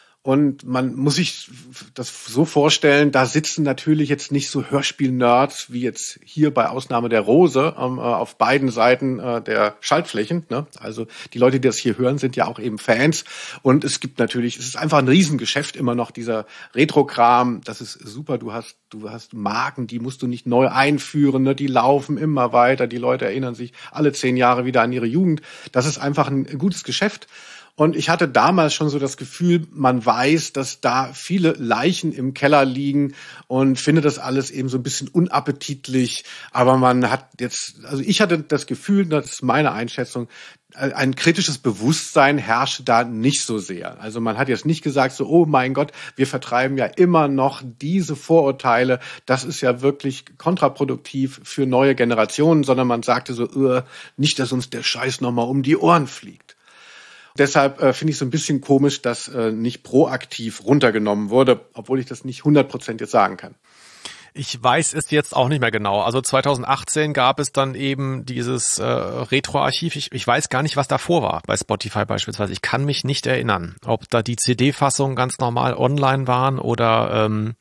Und man muss sich das so vorstellen, da sitzen natürlich jetzt nicht so Hörspiel-Nerds wie jetzt hier bei Ausnahme der Rose ähm, auf beiden Seiten äh, der Schaltflächen. Ne? Also die Leute, die das hier hören, sind ja auch eben Fans. Und es gibt natürlich, es ist einfach ein Riesengeschäft immer noch, dieser Retro-Kram. Das ist super, du hast du hast Marken, die musst du nicht neu einführen, ne? Die laufen immer weiter, die Leute erinnern sich alle zehn Jahre wieder an ihre Jugend. Das ist einfach ein gutes Geschäft. Und ich hatte damals schon so das Gefühl, man weiß, dass da viele Leichen im Keller liegen und finde das alles eben so ein bisschen unappetitlich. Aber man hat jetzt, also ich hatte das Gefühl, das ist meine Einschätzung, ein kritisches Bewusstsein herrscht da nicht so sehr. Also man hat jetzt nicht gesagt so, oh mein Gott, wir vertreiben ja immer noch diese Vorurteile. Das ist ja wirklich kontraproduktiv für neue Generationen, sondern man sagte so, uh, nicht, dass uns der Scheiß nochmal um die Ohren fliegt. Deshalb äh, finde ich es so ein bisschen komisch, dass äh, nicht proaktiv runtergenommen wurde, obwohl ich das nicht hundert Prozent jetzt sagen kann. Ich weiß es jetzt auch nicht mehr genau. Also zweitausendachtzehn gab es dann eben dieses äh, Retro-Archiv. Ich, ich weiß gar nicht, was davor war, bei Spotify beispielsweise. Ich kann mich nicht erinnern, ob da die C D-Fassungen ganz normal online waren oder ähm,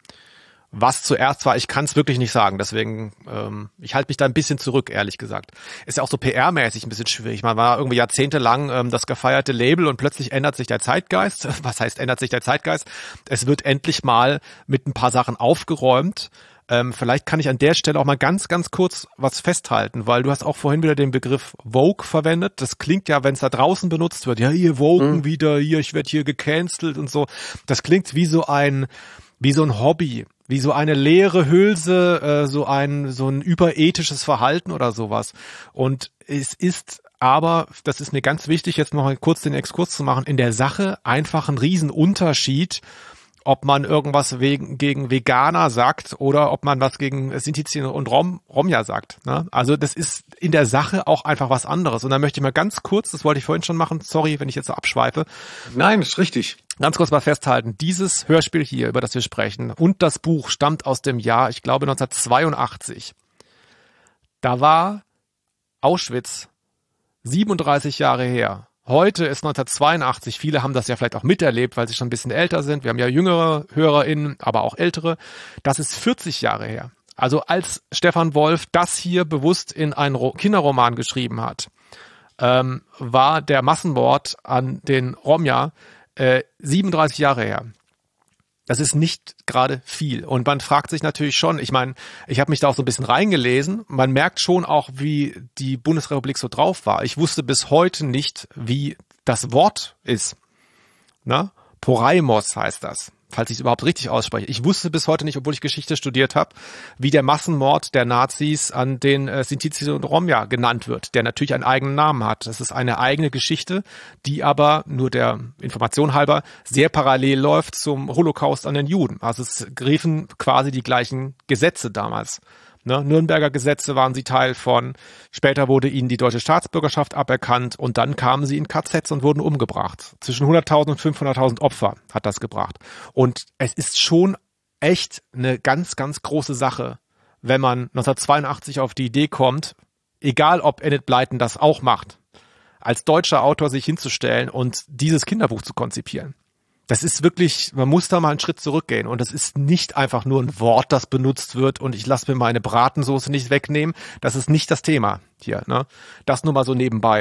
was zuerst war. Ich kann es wirklich nicht sagen. Deswegen, ähm, ich halte mich da ein bisschen zurück, ehrlich gesagt. Ist ja auch so P R-mäßig ein bisschen schwierig. Man war irgendwie jahrzehntelang ähm, das gefeierte Label und plötzlich ändert sich der Zeitgeist. Was heißt, ändert sich der Zeitgeist? Es wird endlich mal mit ein paar Sachen aufgeräumt. Ähm, vielleicht kann ich an der Stelle auch mal ganz, ganz kurz was festhalten, weil du hast auch vorhin wieder den Begriff Woke verwendet. Das klingt ja, wenn es da draußen benutzt wird, ja, ihr Woken mhm. wieder, hier, ich werde hier gecancelt und so. Das klingt wie so ein, wie so ein Hobby, wie so eine leere Hülse, äh, so ein, so ein überethisches Verhalten oder sowas. Und es ist aber, das ist mir ganz wichtig, jetzt noch mal kurz den Exkurs zu machen, in der Sache einfach ein Riesenunterschied, ob man irgendwas wegen, gegen Veganer sagt oder ob man was gegen Sinti und Rom, Romja sagt. Ne? Also das ist in der Sache auch einfach was anderes. Und da möchte ich mal ganz kurz, das wollte ich vorhin schon machen, sorry, wenn ich jetzt so abschweife. Nein, ist richtig. Ganz kurz mal festhalten, dieses Hörspiel hier, über das wir sprechen, und das Buch stammt aus dem Jahr, ich glaube neunzehnhundertzweiundachtzig. Da war Auschwitz siebenunddreißig Jahre her. Heute ist neunzehnhundertzweiundachtzig, viele haben das ja vielleicht auch miterlebt, weil sie schon ein bisschen älter sind. Wir haben ja jüngere HörerInnen, aber auch ältere. Das ist vierzig Jahre her. Also als Stefan Wolf das hier bewusst in einen Kinderroman geschrieben hat, ähm, war der Massenmord an den Romja äh, siebenunddreißig Jahre her. Das ist nicht gerade viel. Und man fragt sich natürlich schon, ich meine, ich habe mich da auch so ein bisschen reingelesen, man merkt schon auch, wie die Bundesrepublik so drauf war. Ich wusste bis heute nicht, wie das Wort ist. Na? Poraimos heißt das, falls ich es überhaupt richtig ausspreche. Ich wusste bis heute nicht, obwohl ich Geschichte studiert habe, wie der Massenmord der Nazis an den äh, Sinti und Romja genannt wird, der natürlich einen eigenen Namen hat. Das ist eine eigene Geschichte, die aber, nur der Information halber, sehr parallel läuft zum Holocaust an den Juden. Also es griffen quasi die gleichen Gesetze damals. Ne? Nürnberger Gesetze waren sie Teil von, später wurde ihnen die deutsche Staatsbürgerschaft aberkannt und dann kamen sie in K Zs und wurden umgebracht. Zwischen hunderttausend und fünfhunderttausend Opfer hat das gebracht. Und es ist schon echt eine ganz, ganz große Sache, wenn man neunzehnhundertzweiundachtzig auf die Idee kommt, egal ob Enid Blyton das auch macht, als deutscher Autor sich hinzustellen und dieses Kinderbuch zu konzipieren. Das ist wirklich, man muss da mal einen Schritt zurückgehen und das ist nicht einfach nur ein Wort, das benutzt wird und ich lasse mir meine Bratensoße nicht wegnehmen. Das ist nicht das Thema hier. Ne? Das nur mal so nebenbei.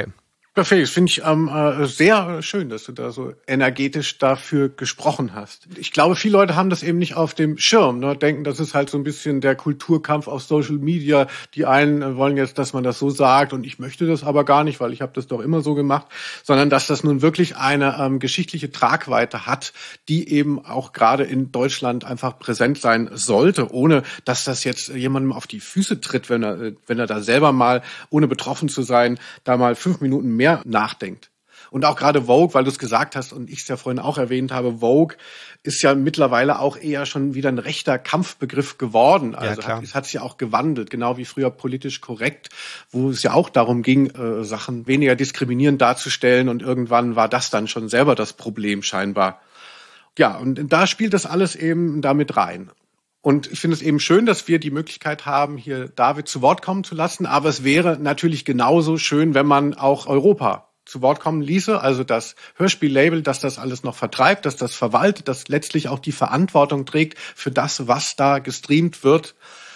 Ja, Felix, finde ich ähm, äh, sehr schön, dass du da so energetisch dafür gesprochen hast. Ich glaube, viele Leute haben das eben nicht auf dem Schirm, ne? Denken, das ist halt so ein bisschen der Kulturkampf auf Social Media. Die einen äh, wollen jetzt, dass man das so sagt und ich möchte das aber gar nicht, weil ich habe das doch immer so gemacht, sondern dass das nun wirklich eine ähm, geschichtliche Tragweite hat, die eben auch gerade in Deutschland einfach präsent sein sollte, ohne dass das jetzt jemandem auf die Füße tritt, wenn er, wenn er da selber mal, ohne betroffen zu sein, da mal fünf Minuten mehr mehr nachdenkt. Und auch gerade Vogue, weil du es gesagt hast und ich es ja vorhin auch erwähnt habe, Vogue ist ja mittlerweile auch eher schon wieder ein rechter Kampfbegriff geworden. Also ja, hat, es hat sich ja auch gewandelt, genau wie früher politisch korrekt, wo es ja auch darum ging, äh, Sachen weniger diskriminierend darzustellen und irgendwann war das dann schon selber das Problem scheinbar. Ja, und da spielt das alles eben damit rein. Und ich finde es eben schön, dass wir die Möglichkeit haben, hier David zu Wort kommen zu lassen. Aber es wäre natürlich genauso schön, wenn man auch Europa zu Wort kommen ließe. Also das Hörspiellabel, dass das alles noch vertreibt, dass das verwaltet, dass letztlich auch die Verantwortung trägt für das, was da gestreamt wird.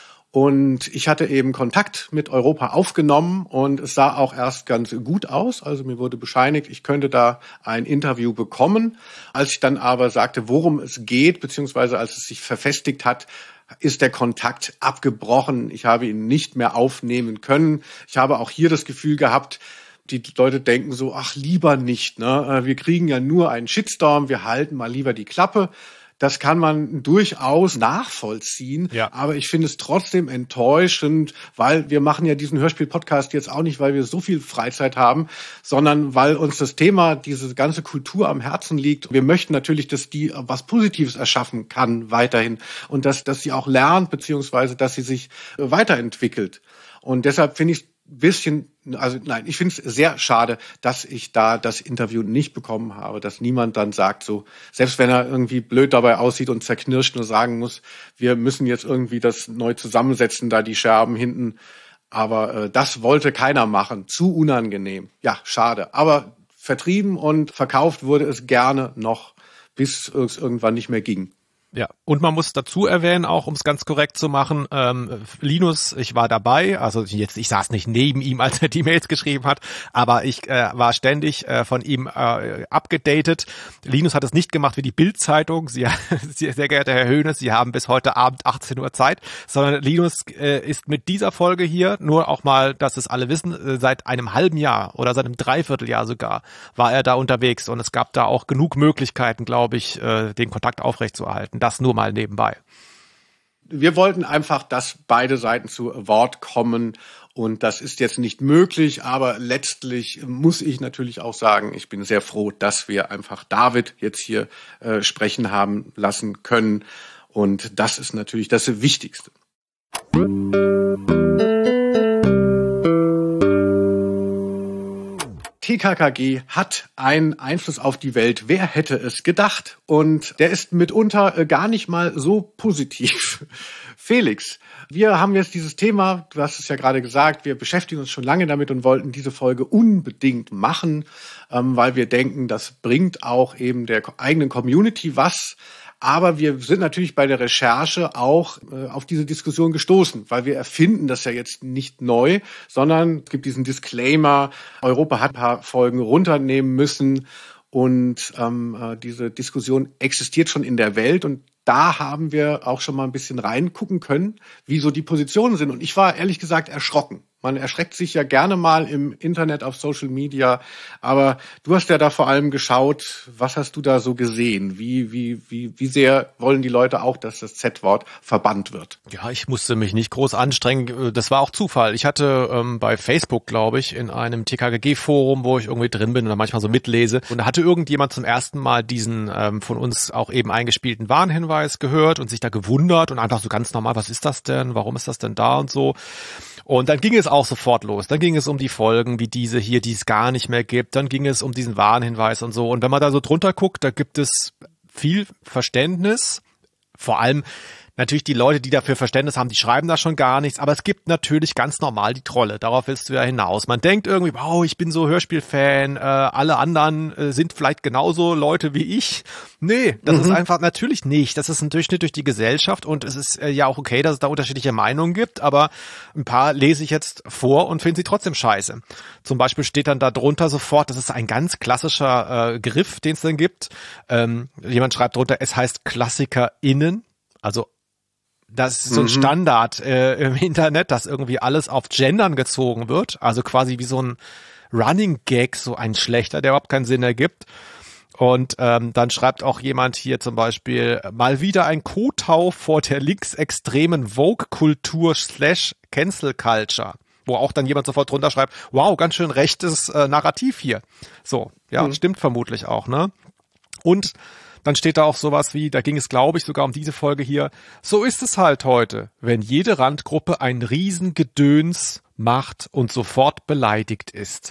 Und ich hatte eben Kontakt mit Europa aufgenommen und es sah auch erst ganz gut aus. Also mir wurde bescheinigt, ich könnte da ein Interview bekommen. Als ich dann aber sagte, worum es geht, beziehungsweise als es sich verfestigt hat, ist der Kontakt abgebrochen. Ich habe ihn nicht mehr aufnehmen können. Ich habe auch hier das Gefühl gehabt, die Leute denken so, ach, lieber nicht, ne? Wir kriegen ja nur einen Shitstorm, wir halten mal lieber die Klappe. Das kann man durchaus nachvollziehen, ja. Aber ich finde es trotzdem enttäuschend, weil wir machen ja diesen Hörspiel-Podcast jetzt auch nicht, weil wir so viel Freizeit haben, sondern weil uns das Thema, diese ganze Kultur am Herzen liegt. Wir möchten natürlich, dass die was Positives erschaffen kann weiterhin und dass, dass sie auch lernt, beziehungsweise dass sie sich weiterentwickelt. Und deshalb finde ich bisschen, also nein, ich finde es sehr schade, dass ich da das Interview nicht bekommen habe, dass niemand dann sagt so, selbst wenn er irgendwie blöd dabei aussieht und zerknirscht, nur sagen muss, wir müssen jetzt irgendwie das neu zusammensetzen, da die Scherben hinten, aber äh, das wollte keiner machen, zu unangenehm. Ja, schade, aber vertrieben und verkauft wurde es gerne noch, bis es irgendwann nicht mehr ging. Ja, und man muss dazu erwähnen, auch um es ganz korrekt zu machen, ähm, Linus, ich war dabei, also jetzt, ich saß nicht neben ihm, als er die Mails geschrieben hat, aber ich äh, war ständig äh, von ihm äh, abgedatet. Linus hat es nicht gemacht wie die Bild-Zeitung, Sie, sehr geehrter Herr Hoeneß, Sie haben bis heute Abend achtzehn Uhr Zeit, sondern Linus äh, ist mit dieser Folge hier, nur auch mal, dass es alle wissen, äh, seit einem halben Jahr oder seit einem Dreivierteljahr sogar war er da unterwegs und es gab da auch genug Möglichkeiten, glaube ich, äh, den Kontakt aufrechtzuerhalten. Das nur mal nebenbei. Wir wollten einfach, dass beide Seiten zu Wort kommen und das ist jetzt nicht möglich, aber letztlich muss ich natürlich auch sagen, ich bin sehr froh, dass wir einfach David jetzt hier äh, sprechen haben lassen können und das ist natürlich das Wichtigste. T K K G hat einen Einfluss auf die Welt. Wer hätte es gedacht? Und der ist mitunter gar nicht mal so positiv. Felix, wir haben jetzt dieses Thema, du hast es ja gerade gesagt, wir beschäftigen uns schon lange damit und wollten diese Folge unbedingt machen, weil wir denken, das bringt auch eben der eigenen Community was. Aber wir sind natürlich bei der Recherche auch äh, auf diese Diskussion gestoßen, weil wir erfinden das ja jetzt nicht neu, sondern es gibt diesen Disclaimer, Europa hat ein paar Folgen runternehmen müssen und ähm, äh, diese Diskussion existiert schon in der Welt und da haben wir auch schon mal ein bisschen reingucken können, wie so die Positionen sind. Und ich war ehrlich gesagt erschrocken. Man erschreckt sich ja gerne mal im Internet, auf Social Media. Aber du hast ja da vor allem geschaut, was hast du da so gesehen? Wie, wie, wie, wie sehr wollen die Leute auch, dass das Z-Wort verbannt wird? Ja, ich musste mich nicht groß anstrengen. Das war auch Zufall. Ich hatte ähm, bei Facebook, glaube ich, in einem T K K G-Forum, wo ich irgendwie drin bin und da manchmal so mitlese. Und da hatte irgendjemand zum ersten Mal diesen ähm, von uns auch eben eingespielten Warnhinweis gehört und sich da gewundert und einfach so ganz normal, was ist das denn? Warum ist das denn da und so? Und dann ging es auch sofort los. Dann ging es um die Folgen wie diese hier, die es gar nicht mehr gibt. Dann ging es um diesen Warnhinweis und so. Und wenn man da so drunter guckt, da gibt es viel Verständnis. Vor allem Natürlich die Leute, die dafür Verständnis haben, die schreiben da schon gar nichts, aber es gibt natürlich ganz normal die Trolle. Darauf willst du ja hinaus. Man denkt irgendwie, wow, ich bin so Hörspielfan, äh, alle anderen äh, sind vielleicht genauso Leute wie ich. Nee, das mhm. ist einfach natürlich nicht. Das ist ein Durchschnitt durch die Gesellschaft und es ist äh, ja auch okay, dass es da unterschiedliche Meinungen gibt, aber ein paar lese ich jetzt vor und finde sie trotzdem scheiße. Zum Beispiel steht dann da drunter sofort, das ist ein ganz klassischer äh, Griff, den es dann gibt. Ähm, jemand schreibt drunter, es heißt KlassikerInnen, also das ist so ein Standard äh, im Internet, dass irgendwie alles auf Gendern gezogen wird. Also quasi wie so ein Running Gag, so ein schlechter, der überhaupt keinen Sinn ergibt. Und ähm, dann schreibt auch jemand hier zum Beispiel, mal wieder ein Kotau vor der linksextremen Vogue-Kultur slash Cancel Culture. Wo auch dann jemand sofort drunter schreibt, wow, ganz schön rechtes äh, Narrativ hier. So, ja, mhm. stimmt vermutlich auch, ne? Und dann steht da auch sowas wie, da ging es, glaube ich, sogar um diese Folge hier, so ist es halt heute, wenn jede Randgruppe ein Riesengedöns macht und sofort beleidigt ist.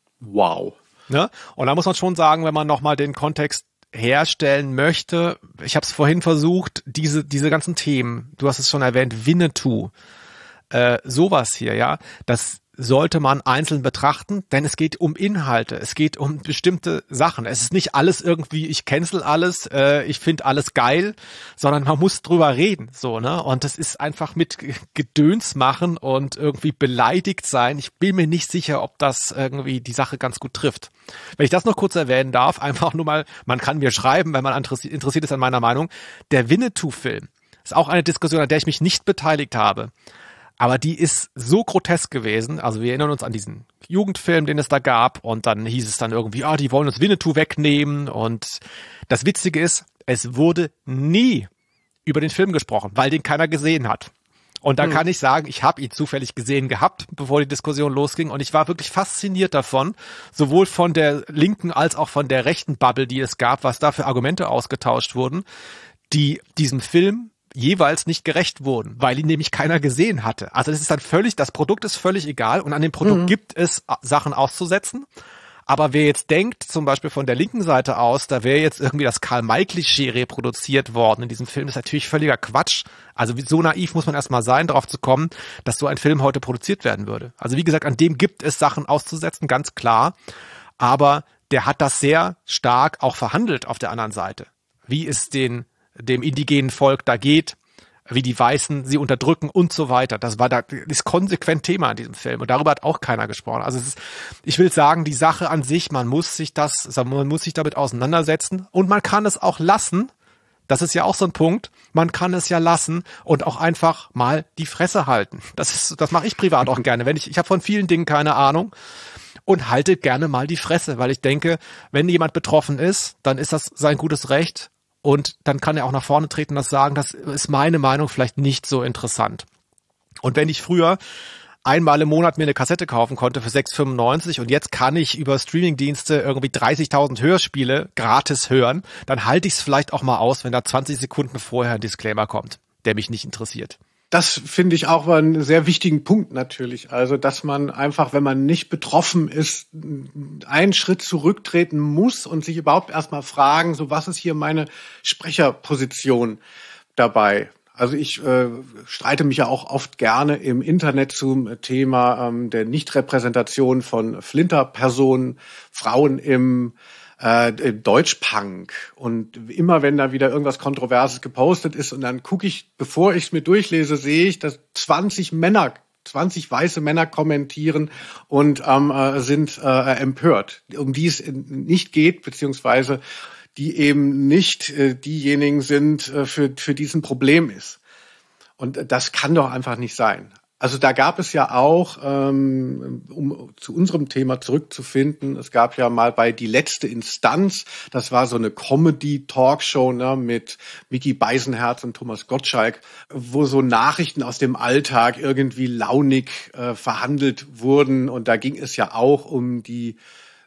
Wow. Ne? Und da muss man schon sagen, wenn man nochmal den Kontext herstellen möchte, ich habe es vorhin versucht, diese diese ganzen Themen, du hast es schon erwähnt, Winnetou, äh, sowas hier, ja, das sollte man einzeln betrachten, denn es geht um Inhalte, es geht um bestimmte Sachen. Es ist nicht alles irgendwie, ich cancel alles, äh, ich finde alles geil, sondern man muss drüber reden, so, ne? Und das ist einfach mit Gedöns machen und irgendwie beleidigt sein. Ich bin mir nicht sicher, ob das irgendwie die Sache ganz gut trifft. Wenn ich das noch kurz erwähnen darf, einfach nur mal, man kann mir schreiben, wenn man interessiert ist an meiner Meinung, der Winnetou-Film ist auch eine Diskussion, an der ich mich nicht beteiligt habe. Aber die ist so grotesk gewesen. Also wir erinnern uns an diesen Jugendfilm, den es da gab. Und dann hieß es dann irgendwie, ah, die wollen uns Winnetou wegnehmen. Und das Witzige ist, es wurde nie über den Film gesprochen, weil den keiner gesehen hat. Und da hm. kann ich sagen, ich habe ihn zufällig gesehen gehabt, bevor die Diskussion losging. Und ich war wirklich fasziniert davon, sowohl von der linken als auch von der rechten Bubble, die es gab, was da für Argumente ausgetauscht wurden, die diesem Film jeweils nicht gerecht wurden, weil ihn nämlich keiner gesehen hatte. Also das ist dann völlig, das Produkt ist völlig egal und an dem Produkt mhm. gibt es Sachen auszusetzen. Aber wer jetzt denkt, zum Beispiel von der linken Seite aus, da wäre jetzt irgendwie das Karl-May-Klischee reproduziert worden in diesem Film, ist natürlich völliger Quatsch. Also so naiv muss man erstmal sein, darauf zu kommen, dass so ein Film heute produziert werden würde. Also wie gesagt, an dem gibt es Sachen auszusetzen, ganz klar. Aber der hat das sehr stark auch verhandelt auf der anderen Seite. Wie es den dem indigenen Volk da geht, wie die Weißen sie unterdrücken und so weiter. Das war da ist konsequent Thema in diesem Film und darüber hat auch keiner gesprochen. Also es ist, ich will sagen, die Sache an sich, man muss sich das, man muss sich damit auseinandersetzen und man kann es auch lassen. Das ist ja auch so ein Punkt. Man kann es ja lassen und auch einfach mal die Fresse halten. Das ist, das mache ich privat auch gerne. Wenn ich, ich habe von vielen Dingen keine Ahnung und halte gerne mal die Fresse, weil ich denke, wenn jemand betroffen ist, dann ist das sein gutes Recht. Und dann kann er auch nach vorne treten und das sagen, das ist meine Meinung vielleicht nicht so interessant. Und wenn ich früher einmal im Monat mir eine Kassette kaufen konnte für sechs fünfundneunzig und jetzt kann ich über Streamingdienste irgendwie dreißigtausend Hörspiele gratis hören, dann halte ich es vielleicht auch mal aus, wenn da zwanzig Sekunden vorher ein Disclaimer kommt, der mich nicht interessiert. Das finde ich auch einen sehr wichtigen Punkt natürlich. Also, dass man einfach, wenn man nicht betroffen ist, einen Schritt zurücktreten muss und sich überhaupt erstmal fragen, so was ist hier meine Sprecherposition dabei? Also ich äh, streite mich ja auch oft gerne im Internet zum Thema ähm, der Nichtrepräsentation von Flinterpersonen, Frauen im Äh, Deutschpunk und immer wenn da wieder irgendwas Kontroverses gepostet ist und dann gucke ich, bevor ich es mir durchlese, sehe ich, dass zwanzig Männer, zwanzig weiße Männer kommentieren und ähm, äh, sind äh, empört, um die es nicht geht, beziehungsweise die eben nicht äh, diejenigen sind, äh, für für diesen Problem ist. Und das kann doch einfach nicht sein. Also da gab es ja auch, ähm, um zu unserem Thema zurückzufinden, es gab ja mal bei Die letzte Instanz, das war so eine Comedy-Talkshow, ne, mit Micky Beisenherz und Thomas Gottschalk, wo so Nachrichten aus dem Alltag irgendwie launig äh, verhandelt wurden. Und da ging es ja auch um die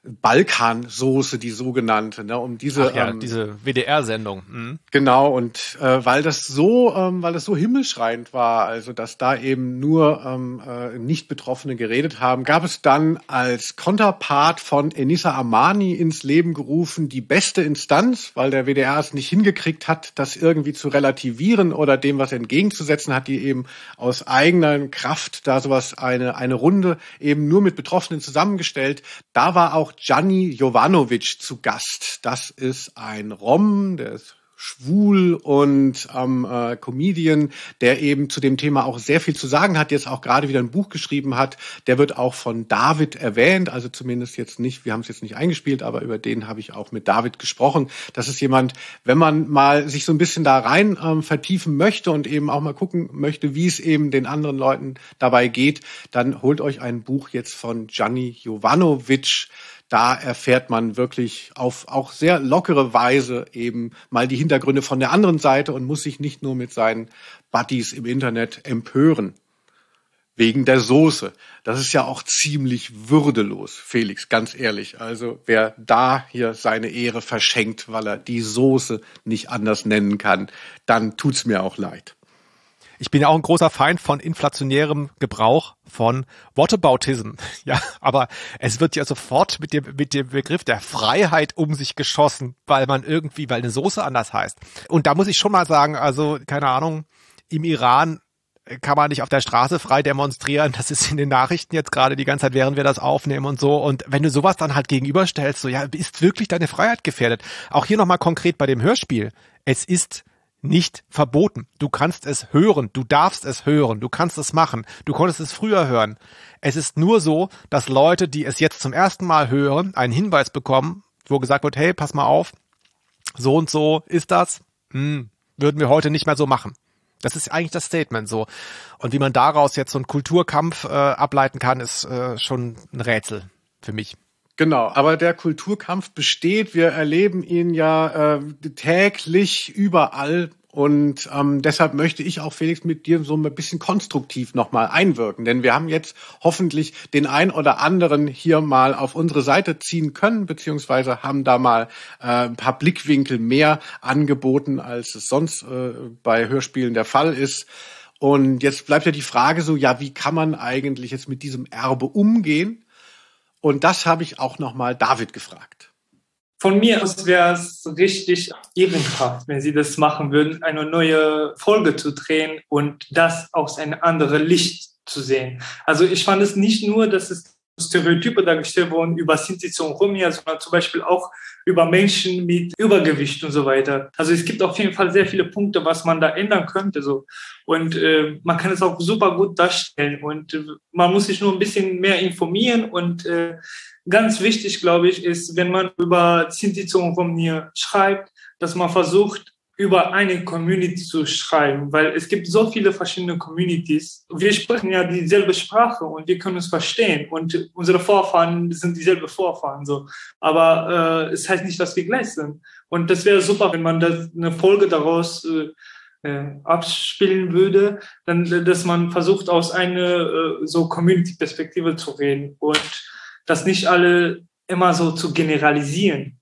Balkansoße, die sogenannte, ne, um diese Ach ja, ähm, diese W D R-Sendung. Mhm. Genau, und äh, weil das so, ähm, weil es so himmelschreiend war, also dass da eben nur ähm, äh, Nicht-Betroffene geredet haben, gab es dann als Konterpart von Enissa Amani ins Leben gerufen die beste Instanz, weil der W D R es nicht hingekriegt hat, das irgendwie zu relativieren oder dem was entgegenzusetzen, hat die eben aus eigener Kraft da sowas eine eine Runde eben nur mit Betroffenen zusammengestellt. Da war auch Gianni Jovanovic zu Gast. Das ist ein Rom, der ist schwul und ähm, äh, Comedian, der eben zu dem Thema auch sehr viel zu sagen hat, jetzt auch gerade wieder ein Buch geschrieben hat. Der wird auch von David erwähnt, also zumindest jetzt nicht, wir haben es jetzt nicht eingespielt, aber über den habe ich auch mit David gesprochen. Das ist jemand, wenn man mal sich so ein bisschen da rein ähm, vertiefen möchte und eben auch mal gucken möchte, wie es eben den anderen Leuten dabei geht, dann holt euch ein Buch jetzt von Gianni Jovanovic. Da erfährt man wirklich auf auch sehr lockere Weise eben mal die Hintergründe von der anderen Seite und muss sich nicht nur mit seinen Buddies im Internet empören. Wegen der Soße. Das ist ja auch ziemlich würdelos, Felix, ganz ehrlich. Also wer da hier seine Ehre verschenkt, weil er die Soße nicht anders nennen kann, dann tut's mir auch leid. Ich bin ja auch ein großer Feind von inflationärem Gebrauch von Whataboutism. Ja, aber es wird ja sofort mit dem, mit dem Begriff der Freiheit um sich geschossen, weil man irgendwie, weil eine Soße anders heißt. Und da muss ich schon mal sagen, also, keine Ahnung, im Iran kann man nicht auf der Straße frei demonstrieren. Das ist in den Nachrichten jetzt gerade die ganze Zeit, während wir das aufnehmen und so. Und wenn du sowas dann halt gegenüberstellst, so, ja, ist wirklich deine Freiheit gefährdet? Auch hier nochmal konkret bei dem Hörspiel. Es ist nicht verboten. Du kannst es hören, du darfst es hören, du kannst es machen, du konntest es früher hören. Es ist nur so, dass Leute, die es jetzt zum ersten Mal hören, einen Hinweis bekommen, wo gesagt wird, hey, pass mal auf, so und so ist das, hm, würden wir heute nicht mehr so machen. Das ist eigentlich das Statement so. Und wie man daraus jetzt so einen Kulturkampf äh, ableiten kann, ist äh, schon ein Rätsel für mich. Genau, aber der Kulturkampf besteht. Wir erleben ihn ja äh, täglich überall. Und ähm, deshalb möchte ich auch, Felix, mit dir so ein bisschen konstruktiv nochmal einwirken. Denn wir haben jetzt hoffentlich den ein oder anderen hier mal auf unsere Seite ziehen können, beziehungsweise haben da mal äh, ein paar Blickwinkel mehr angeboten, als es sonst äh, bei Hörspielen der Fall ist. Und jetzt bleibt ja die Frage so, ja, wie kann man eigentlich jetzt mit diesem Erbe umgehen? Und das habe ich auch nochmal David gefragt. Von mir aus wäre es richtig ehrenhaft, wenn Sie das machen würden, eine neue Folge zu drehen und das aus einem anderen Licht zu sehen. Also ich fand es nicht nur, dass es Stereotype dargestellt wurden über Sinti und Roma, sondern zum Beispiel auch über Menschen mit Übergewicht und so weiter. Also es gibt auf jeden Fall sehr viele Punkte, was man da ändern könnte. So. Und äh, man kann es auch super gut darstellen. Und äh, man muss sich nur ein bisschen mehr informieren. Und äh, ganz wichtig, glaube ich, ist, wenn man über Sinti und Roma schreibt, dass man versucht, über eine Community zu schreiben, weil es gibt so viele verschiedene Communities. Wir sprechen ja dieselbe Sprache und wir können uns verstehen und unsere Vorfahren sind dieselbe Vorfahren, so. Aber äh, es heißt nicht, dass wir gleich sind. Und das wäre super, wenn man das, eine Folge daraus äh, äh, abspielen würde, dann, dass man versucht, aus einer äh, so Community-Perspektive zu reden und das nicht alle immer so zu generalisieren.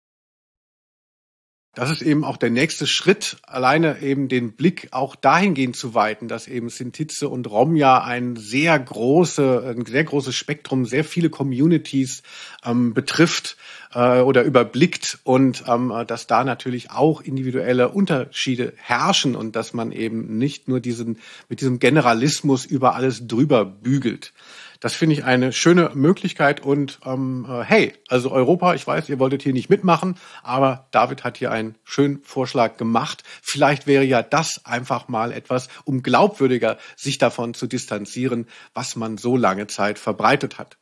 Das ist eben auch der nächste Schritt, alleine eben den Blick auch dahingehend zu weiten, dass eben Sintize und Rom ja ein sehr große, ein sehr großes Spektrum, sehr viele Communities ähm, betrifft äh, oder überblickt und ähm, dass da natürlich auch individuelle Unterschiede herrschen und dass man eben nicht nur diesen mit diesem Generalismus über alles drüber bügelt. Das finde ich eine schöne Möglichkeit und ähm, äh, hey, also Europa, ich weiß, ihr wolltet hier nicht mitmachen, aber David hat hier einen schönen Vorschlag gemacht. Vielleicht wäre ja das einfach mal etwas, um glaubwürdiger sich davon zu distanzieren, was man so lange Zeit verbreitet hat.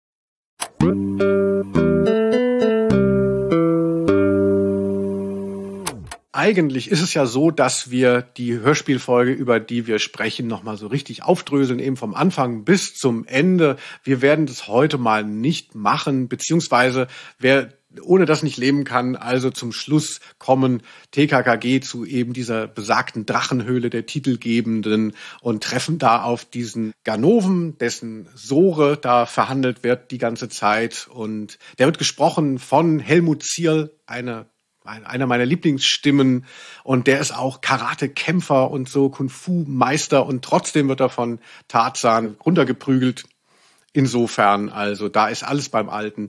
Eigentlich ist es ja so, dass wir die Hörspielfolge, über die wir sprechen, nochmal so richtig aufdröseln, eben vom Anfang bis zum Ende. Wir werden das heute mal nicht machen, beziehungsweise wer ohne das nicht leben kann. Also zum Schluss kommen T K K G zu eben dieser besagten Drachenhöhle der Titelgebenden und treffen da auf diesen Ganoven, dessen Sore da verhandelt wird die ganze Zeit. Und der wird gesprochen von Helmut Zierl, eine einer meiner Lieblingsstimmen, und der ist auch Karate-Kämpfer und so Kung-Fu-Meister, und trotzdem wird er von Tarzan runtergeprügelt. Insofern, also da ist alles beim Alten,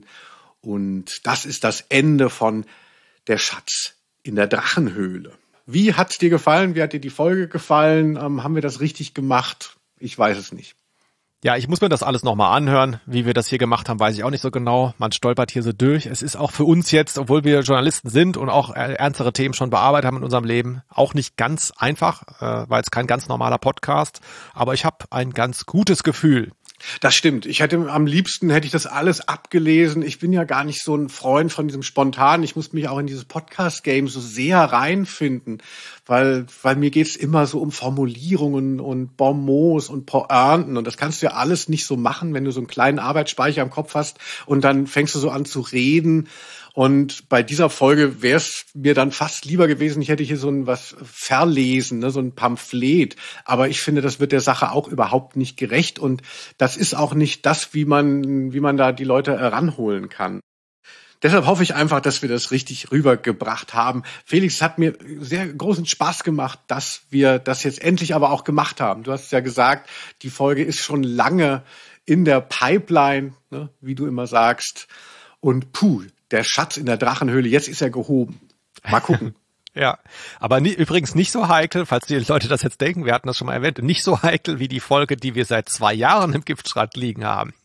und das ist das Ende von Der Schatz in der Drachenhöhle. Wie hat's dir gefallen? Wie hat dir die Folge gefallen? Ähm, haben wir das richtig gemacht? Ich weiß es nicht. Ja, ich muss mir das alles nochmal anhören. Wie wir das hier gemacht haben, weiß ich auch nicht so genau. Man stolpert hier so durch. Es ist auch für uns jetzt, obwohl wir Journalisten sind und auch ernstere Themen schon bearbeitet haben in unserem Leben, auch nicht ganz einfach, äh, weil es kein ganz normaler Podcast. Aber ich habe ein ganz gutes Gefühl. Das stimmt. Ich hätte am liebsten hätte ich das alles abgelesen. Ich bin ja gar nicht so ein Freund von diesem Spontanen. Ich muss mich auch in dieses Podcast-Game so sehr reinfinden, weil weil mir geht's immer so um Formulierungen und Bonmots und Pointen, und das kannst du ja alles nicht so machen, wenn du so einen kleinen Arbeitsspeicher im Kopf hast und dann fängst du so an zu reden. Und bei dieser Folge wäre es mir dann fast lieber gewesen, ich hätte hier so ein was verlesen, ne, so ein Pamphlet. Aber ich finde, das wird der Sache auch überhaupt nicht gerecht, und das ist auch nicht das, wie man, wie man da die Leute ranholen kann. Deshalb hoffe ich einfach, dass wir das richtig rübergebracht haben. Felix, es hat mir sehr großen Spaß gemacht, dass wir das jetzt endlich aber auch gemacht haben. Du hast ja gesagt, die Folge ist schon lange in der Pipeline, ne, wie du immer sagst. Und puh, der Schatz in der Drachenhöhle, jetzt ist er gehoben. Mal gucken. Ja, aber nie, übrigens nicht so heikel, falls die Leute das jetzt denken, wir hatten das schon mal erwähnt, nicht so heikel wie die Folge, die wir seit zwei Jahren im Giftschrank liegen haben.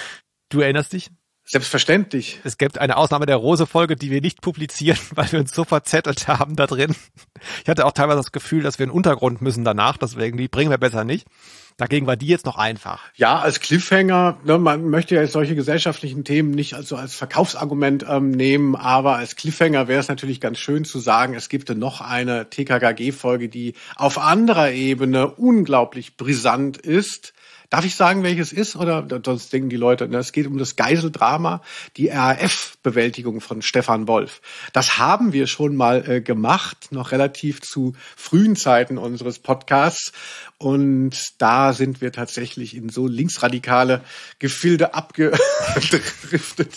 Du erinnerst dich? Selbstverständlich. Es gibt eine Ausnahme der Rose-Folge, die wir nicht publizieren, weil wir uns so verzettelt haben da drin. Ich hatte auch teilweise das Gefühl, dass wir einen Untergrund müssen danach, deswegen die bringen wir besser nicht. Dagegen war die jetzt noch einfach. Ja, als Cliffhanger, ne, man möchte ja jetzt solche gesellschaftlichen Themen nicht also als Verkaufsargument ähm, nehmen, aber als Cliffhanger wäre es natürlich ganz schön zu sagen, es gibt noch eine T K K G-Folge, die auf anderer Ebene unglaublich brisant ist. Darf ich sagen, welches ist? Oder sonst denken die Leute, ne, es geht um das Geiseldrama, die R A F-Bewältigung von Stefan Wolf. Das haben wir schon mal äh, gemacht, noch relativ zu frühen Zeiten unseres Podcasts. Und da sind wir tatsächlich in so linksradikale Gefilde abgedriftet.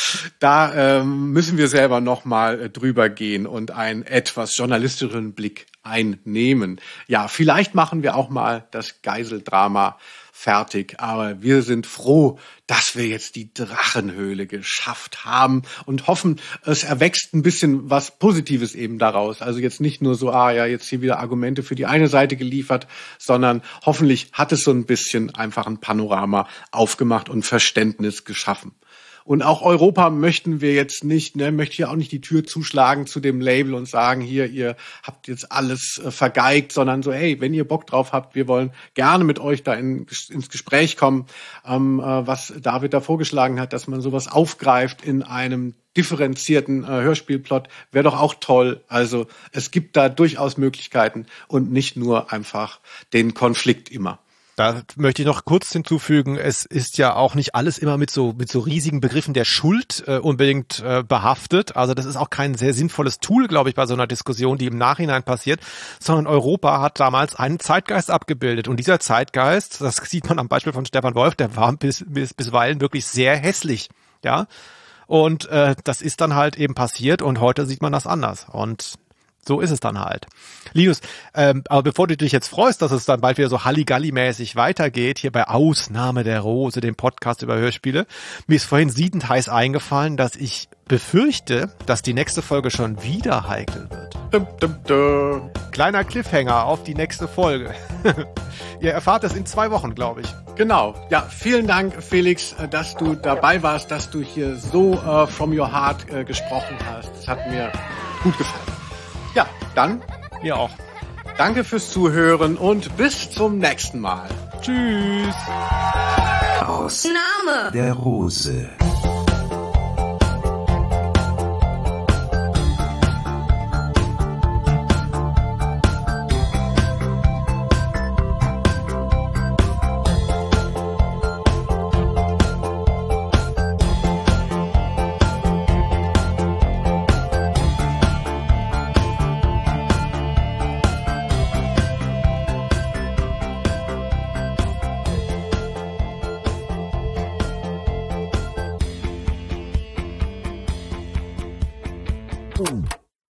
Da ähm, müssen wir selber noch mal äh, drüber gehen und einen etwas journalistischeren Blick einnehmen. Ja, vielleicht machen wir auch mal das Geiseldrama fertig, aber wir sind froh, dass wir jetzt die Drachenhöhle geschafft haben und hoffen, es erwächst ein bisschen was Positives eben daraus. Also jetzt nicht nur so, ah ja, jetzt hier wieder Argumente für die eine Seite geliefert, sondern hoffentlich hat es so ein bisschen einfach ein Panorama aufgemacht und Verständnis geschaffen. Und auch Europa möchten wir jetzt nicht, ne, möchte hier auch nicht die Tür zuschlagen zu dem Label und sagen, hier, ihr habt jetzt alles äh, vergeigt, sondern so, hey, wenn ihr Bock drauf habt, wir wollen gerne mit euch da in, ins Gespräch kommen, ähm, äh, was David da vorgeschlagen hat, dass man sowas aufgreift in einem differenzierten äh, Hörspielplot, wäre doch auch toll. Also es gibt da durchaus Möglichkeiten und nicht nur einfach den Konflikt immer. Da möchte ich noch kurz hinzufügen, es ist ja auch nicht alles immer mit so mit so riesigen Begriffen der Schuld äh, unbedingt äh, behaftet. Also das ist auch kein sehr sinnvolles Tool, glaube ich, bei so einer Diskussion, die im Nachhinein passiert, sondern Europa hat damals einen Zeitgeist abgebildet. Und dieser Zeitgeist, das sieht man am Beispiel von Stefan Wolf, der war bis, bis bisweilen wirklich sehr hässlich, ja. Und äh, das ist dann halt eben passiert, und heute sieht man das anders. Und so ist es dann halt. Linus, ähm, aber bevor du dich jetzt freust, dass es dann bald wieder so Halligalli-mäßig weitergeht, hier bei Ausnahme der Rose, dem Podcast über Hörspiele, mir ist vorhin siedend heiß eingefallen, dass ich befürchte, dass die nächste Folge schon wieder heikel wird. Dum, dum, dum. Kleiner Cliffhanger auf die nächste Folge. Ihr erfahrt es in zwei Wochen, glaube ich. Genau. Ja, vielen Dank, Felix, dass du dabei warst, dass du hier so uh, from your heart uh, gesprochen hast. Das hat mir gut gefallen. Ja, dann ihr auch. Danke fürs Zuhören und bis zum nächsten Mal. Tschüss. Ausnahme der Rose. Boom.